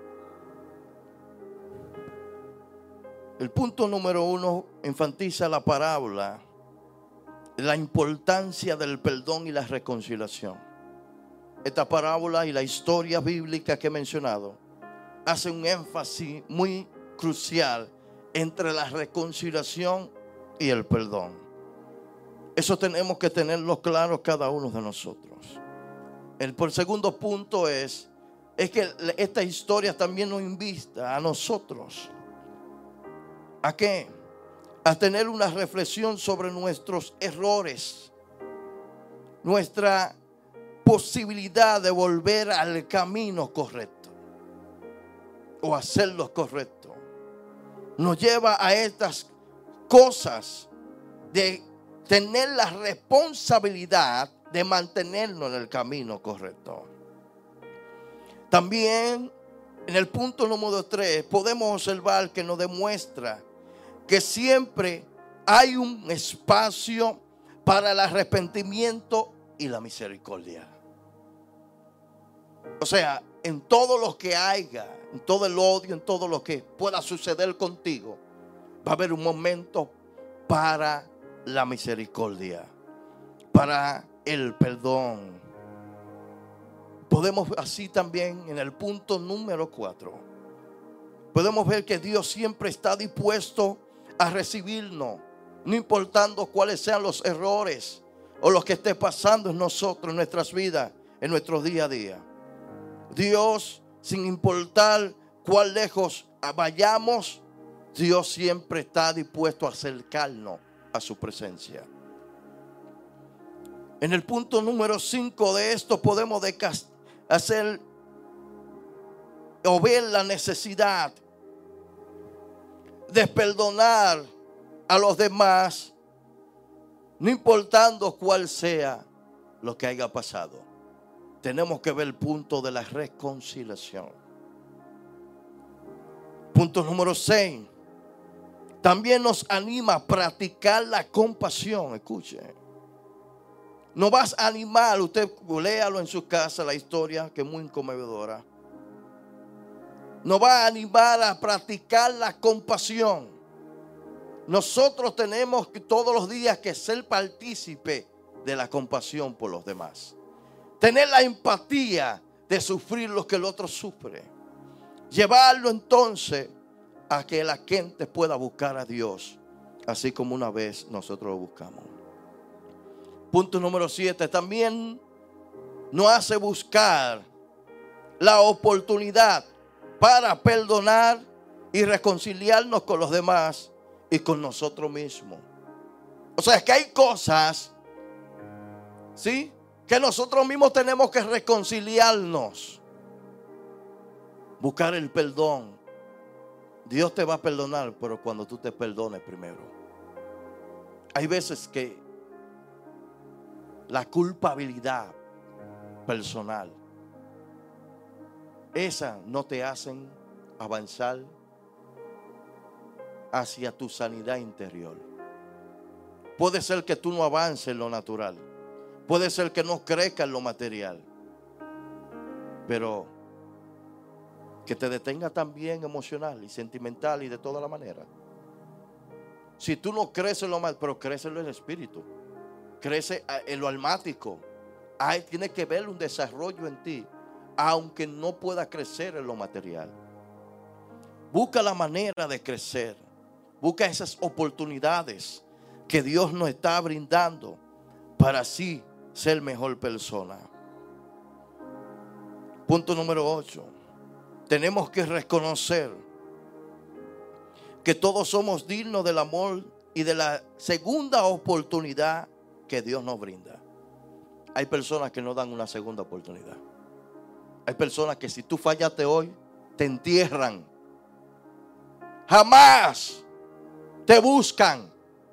El punto número uno enfatiza la parábola, la importancia del perdón y la reconciliación. Esta parábola y la historia bíblica que he mencionado hace un énfasis muy crucial entre la reconciliación y el perdón. Eso tenemos que tenerlo claro cada uno de nosotros. El por segundo punto es, es que esta historia también nos invita a nosotros. ¿A qué? A tener una reflexión sobre nuestros errores, nuestra posibilidad de volver al camino correcto o hacer lo correcto. Nos lleva a estas cosas de tener la responsabilidad de mantenernos en el camino correcto. También en el punto número tres podemos observar que nos demuestra que siempre hay un espacio para el arrepentimiento y la misericordia. O sea, en todo lo que haya, en todo el odio, en todo lo que pueda suceder contigo, va a haber un momento para la misericordia, para el perdón. Podemos así también en el punto número cuatro, podemos ver que Dios siempre está dispuesto a recibirnos, no importando cuáles sean los errores o lo que esté pasando en nosotros, en nuestras vidas, en nuestro día a día. Dios, sin importar cuán lejos vayamos, Dios siempre está dispuesto a acercarnos a su presencia. En el punto número cinco de esto podemos hacer o ver la necesidad de perdonar a los demás, no importando cuál sea lo que haya pasado. Tenemos que ver el punto de la reconciliación. Punto número seis. También nos anima a practicar la compasión. Escuche. Nos vas a animar, usted léalo en su casa, la historia que es muy conmovedora. Nos va a animar a practicar la compasión. Nosotros tenemos que todos los días que ser partícipe de la compasión por los demás. Tener la empatía de sufrir lo que el otro sufre. Llevarlo entonces a que la gente pueda buscar a Dios, así como una vez nosotros lo buscamos. Punto número siete. También nos hace buscar la oportunidad para perdonar y reconciliarnos con los demás y con nosotros mismos. O sea, que hay cosas, ¿sí?, que nosotros mismos tenemos que reconciliarnos. Buscar el perdón. Dios te va a perdonar, pero cuando tú te perdones primero. Hay veces que la culpabilidad personal, esa no te hacen avanzar hacia tu sanidad interior. Puede ser que tú no avances en lo natural. Puede ser que no crezca en lo material. Pero que te detenga también emocional y sentimental y de toda la manera. Si tú no creces en lo mal, pero crece en el espíritu, crece en lo almático. Hay, tiene que ver un desarrollo en ti, aunque no pueda crecer en lo material. Busca la manera de crecer. Busca esas oportunidades que Dios nos está brindando para así ser mejor persona. Punto número ocho. Tenemos que reconocer que todos somos dignos del amor y de la segunda oportunidad que Dios nos brinda. Hay personas que no dan una segunda oportunidad. Hay personas que si tú fallaste hoy, te entierran. Jamás te buscan.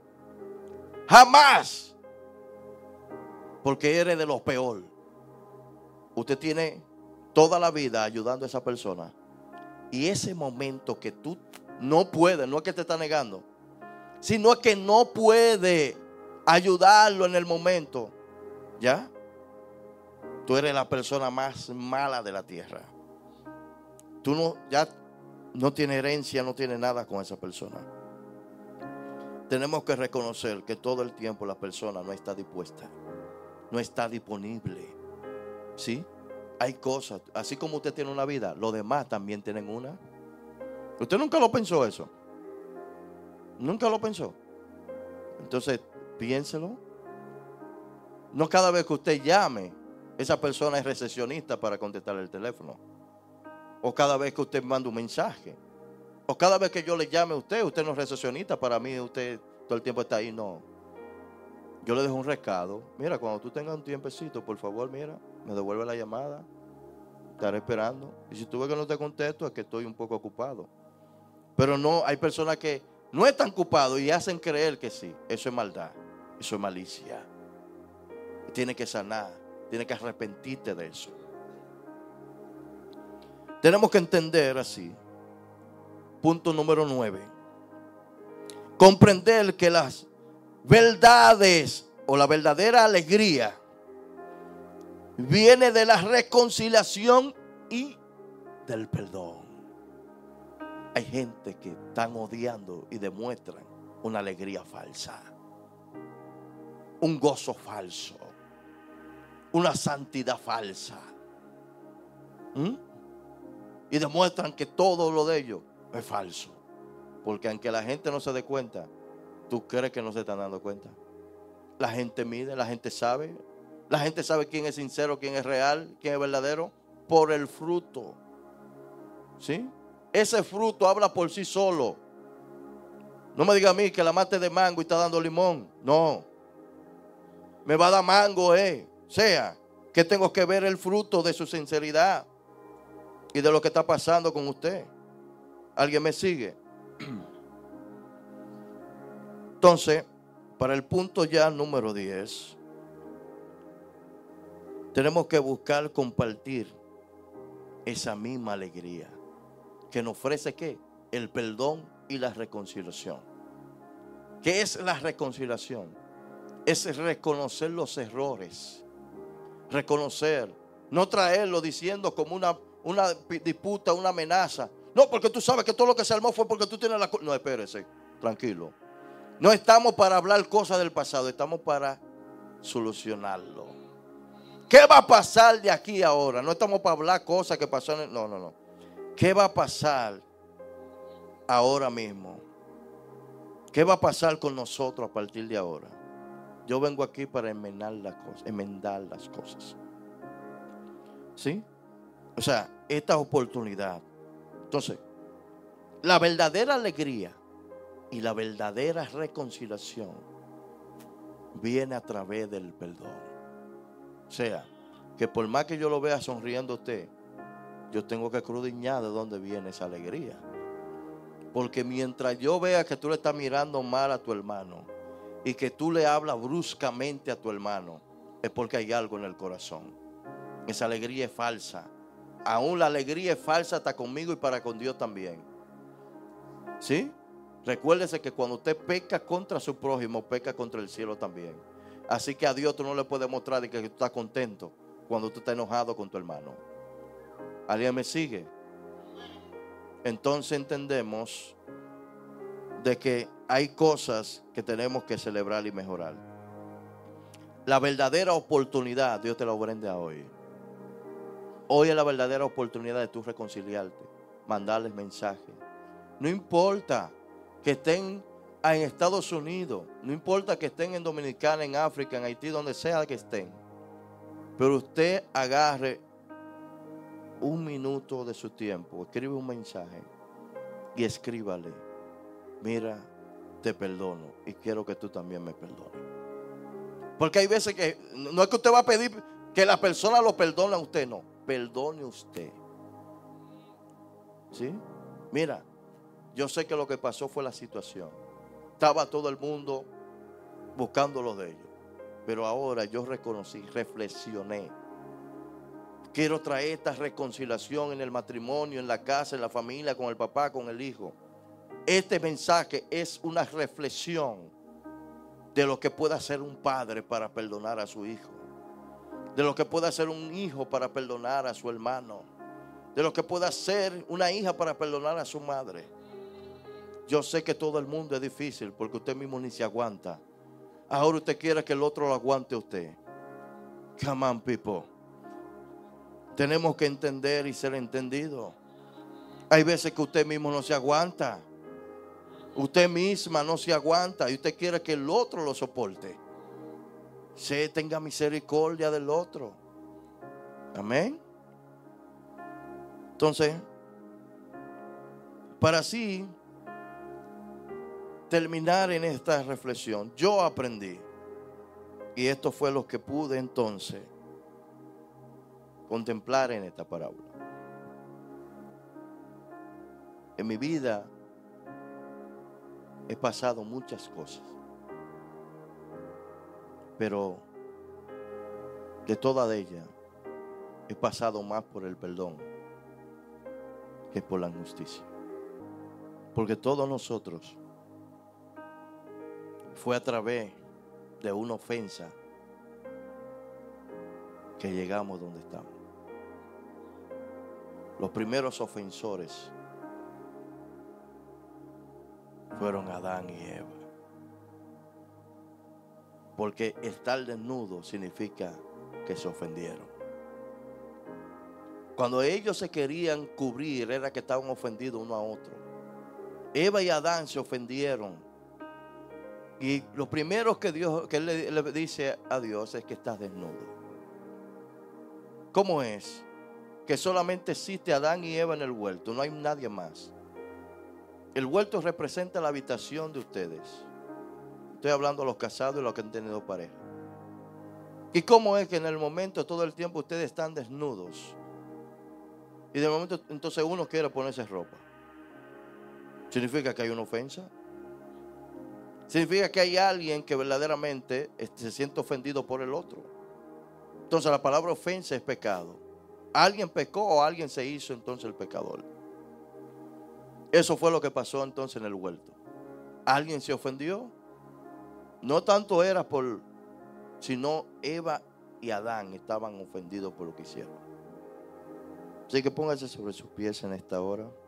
Jamás. Porque eres de lo peor. Usted tiene toda la vida ayudando a esa persona. Y ese momento que tú no puedes, no es que te está negando, sino que no puede ayudarlo en el momento, ¿ya? Tú eres la persona más mala de la tierra. Tú no, ya no tienes herencia, no tienes nada con esa persona. Tenemos que reconocer que todo el tiempo la persona no está dispuesta, no está disponible. ¿Sí? Hay cosas, así como usted tiene una vida, los demás también tienen una. ¿Usted nunca lo pensó eso? ¿Nunca lo pensó? Entonces, piénselo. No cada vez que usted llame, esa persona es recepcionista para contestar el teléfono. O cada vez que usted manda un mensaje. O cada vez que yo le llame a usted, usted no es recepcionista. Para mí, usted todo el tiempo está ahí. No. Yo le dejo un recado. Mira, cuando tú tengas un tiempecito, por favor, mira, me devuelve la llamada. Estaré esperando. Y si tú ves que no te contesto, es que estoy un poco ocupado. Pero no, hay personas que no están ocupados y hacen creer que sí. Eso es maldad. Eso es malicia. Tienes que sanar. Tienes que arrepentirte de eso. Tenemos que entender así. Punto número nueve. Comprender que las verdades o la verdadera alegría viene de la reconciliación y del perdón. Hay gente que están odiando y demuestran una alegría falsa, un gozo falso, una santidad falsa. ¿Mm? Y demuestran que todo lo de ellos es falso. Porque aunque la gente no se dé cuenta, tú crees que no se están dando cuenta. La gente mide, la gente sabe. La gente sabe quién es sincero, quién es real, quién es verdadero, por el fruto. ¿Sí? Ese fruto habla por sí solo. No me diga a mí que la mate de mango y está dando limón. No. Me va a dar mango, eh. O sea, que tengo que ver el fruto de su sinceridad y de lo que está pasando con usted. ¿Alguien me sigue? Entonces, para el punto ya número diez, tenemos que buscar compartir esa misma alegría que nos ofrece ¿qué? El perdón y la reconciliación. ¿Qué es la reconciliación? Es reconocer los errores, reconocer, no traerlo diciendo como una, una disputa, una amenaza. No, porque tú sabes que todo lo que se armó fue porque tú tienes la culpa. No, espérese, tranquilo. No estamos para hablar cosas del pasado, estamos para solucionarlo. ¿Qué va a pasar de aquí a ahora? No estamos para hablar cosas que pasaron. No, no, no. ¿Qué va a pasar ahora mismo? ¿Qué va a pasar con nosotros a partir de ahora? Yo vengo aquí para enmendar las cosas, enmendar las cosas. ¿Sí? O sea, esta oportunidad. Entonces, la verdadera alegría y la verdadera reconciliación viene a través del perdón. O sea, que por más que yo lo vea sonriendo a usted, yo tengo que escudriñar de dónde viene esa alegría. Porque mientras yo vea que tú le estás mirando mal a tu hermano y que tú le hablas bruscamente a tu hermano, es porque hay algo en el corazón. Esa alegría es falsa. Aún la alegría es falsa hasta conmigo y para con Dios también. ¿Sí? Recuérdese que cuando usted peca contra su prójimo, peca contra el cielo también. Así que a Dios tú no le puedes mostrar que tú estás contento cuando tú estás enojado con tu hermano. ¿Alguien me sigue? Entonces entendemos de que hay cosas que tenemos que celebrar y mejorar. La verdadera oportunidad, Dios te la ofrenda hoy. Hoy es la verdadera oportunidad de tú reconciliarte, mandarles mensajes. No importa que estén en Estados Unidos, no importa que estén en Dominicana, en África, en Haití, donde sea que estén. Pero usted agarre un minuto de su tiempo, escribe un mensaje y escríbale: mira, te perdono y quiero que tú también me perdones. Porque hay veces que no es que usted va a pedir que la persona lo perdone a usted, no, perdone usted. ¿Sí? Mira, yo sé que lo que pasó fue la situación. Estaba todo el mundo buscando lo de ellos. Pero ahora yo reconocí, reflexioné. Quiero traer esta reconciliación en el matrimonio, en la casa, en la familia, con el papá, con el hijo. Este mensaje es una reflexión de lo que puede hacer un padre para perdonar a su hijo. De lo que puede hacer un hijo para perdonar a su hermano. De lo que puede hacer una hija para perdonar a su madre. Yo sé que todo el mundo es difícil porque usted mismo ni se aguanta. Ahora usted quiere que el otro lo aguante a usted. Come on, people. Tenemos que entender y ser entendidos. Hay veces que usted mismo no se aguanta. Usted misma no se aguanta y usted quiere que el otro lo soporte. Se tenga misericordia del otro. Amén. Entonces, para así terminar en esta reflexión, yo aprendí, y esto fue lo que pude entonces contemplar en esta parábola. En mi vida he pasado muchas cosas, pero de todas ellas he pasado más por el perdón que por la injusticia. Porque todos nosotros fue a través de una ofensa que llegamos donde estamos. Los primeros ofensores fueron Adán y Eva. Porque estar desnudo significa que se ofendieron. Cuando ellos se querían cubrir, era que estaban ofendidos uno a otro. Eva y Adán se ofendieron. Y lo primero que Dios, que él le, le dice a Dios es que estás desnudo. ¿Cómo es? Que solamente existe Adán y Eva en el huerto, no hay nadie más. El huerto representa la habitación de ustedes. Estoy hablando de los casados y los que han tenido pareja. ¿Y cómo es que en el momento, todo el tiempo, ustedes están desnudos? Y de momento, entonces uno quiere ponerse ropa. ¿Significa que hay una ofensa? Significa que hay alguien que verdaderamente se siente ofendido por el otro. Entonces la palabra ofensa es pecado. Alguien pecó o alguien se hizo entonces el pecador. Eso fue lo que pasó entonces en el huerto. Alguien se ofendió. No tanto era por, sino Eva y Adán estaban ofendidos por lo que hicieron. Así que póngase sobre sus pies en esta hora.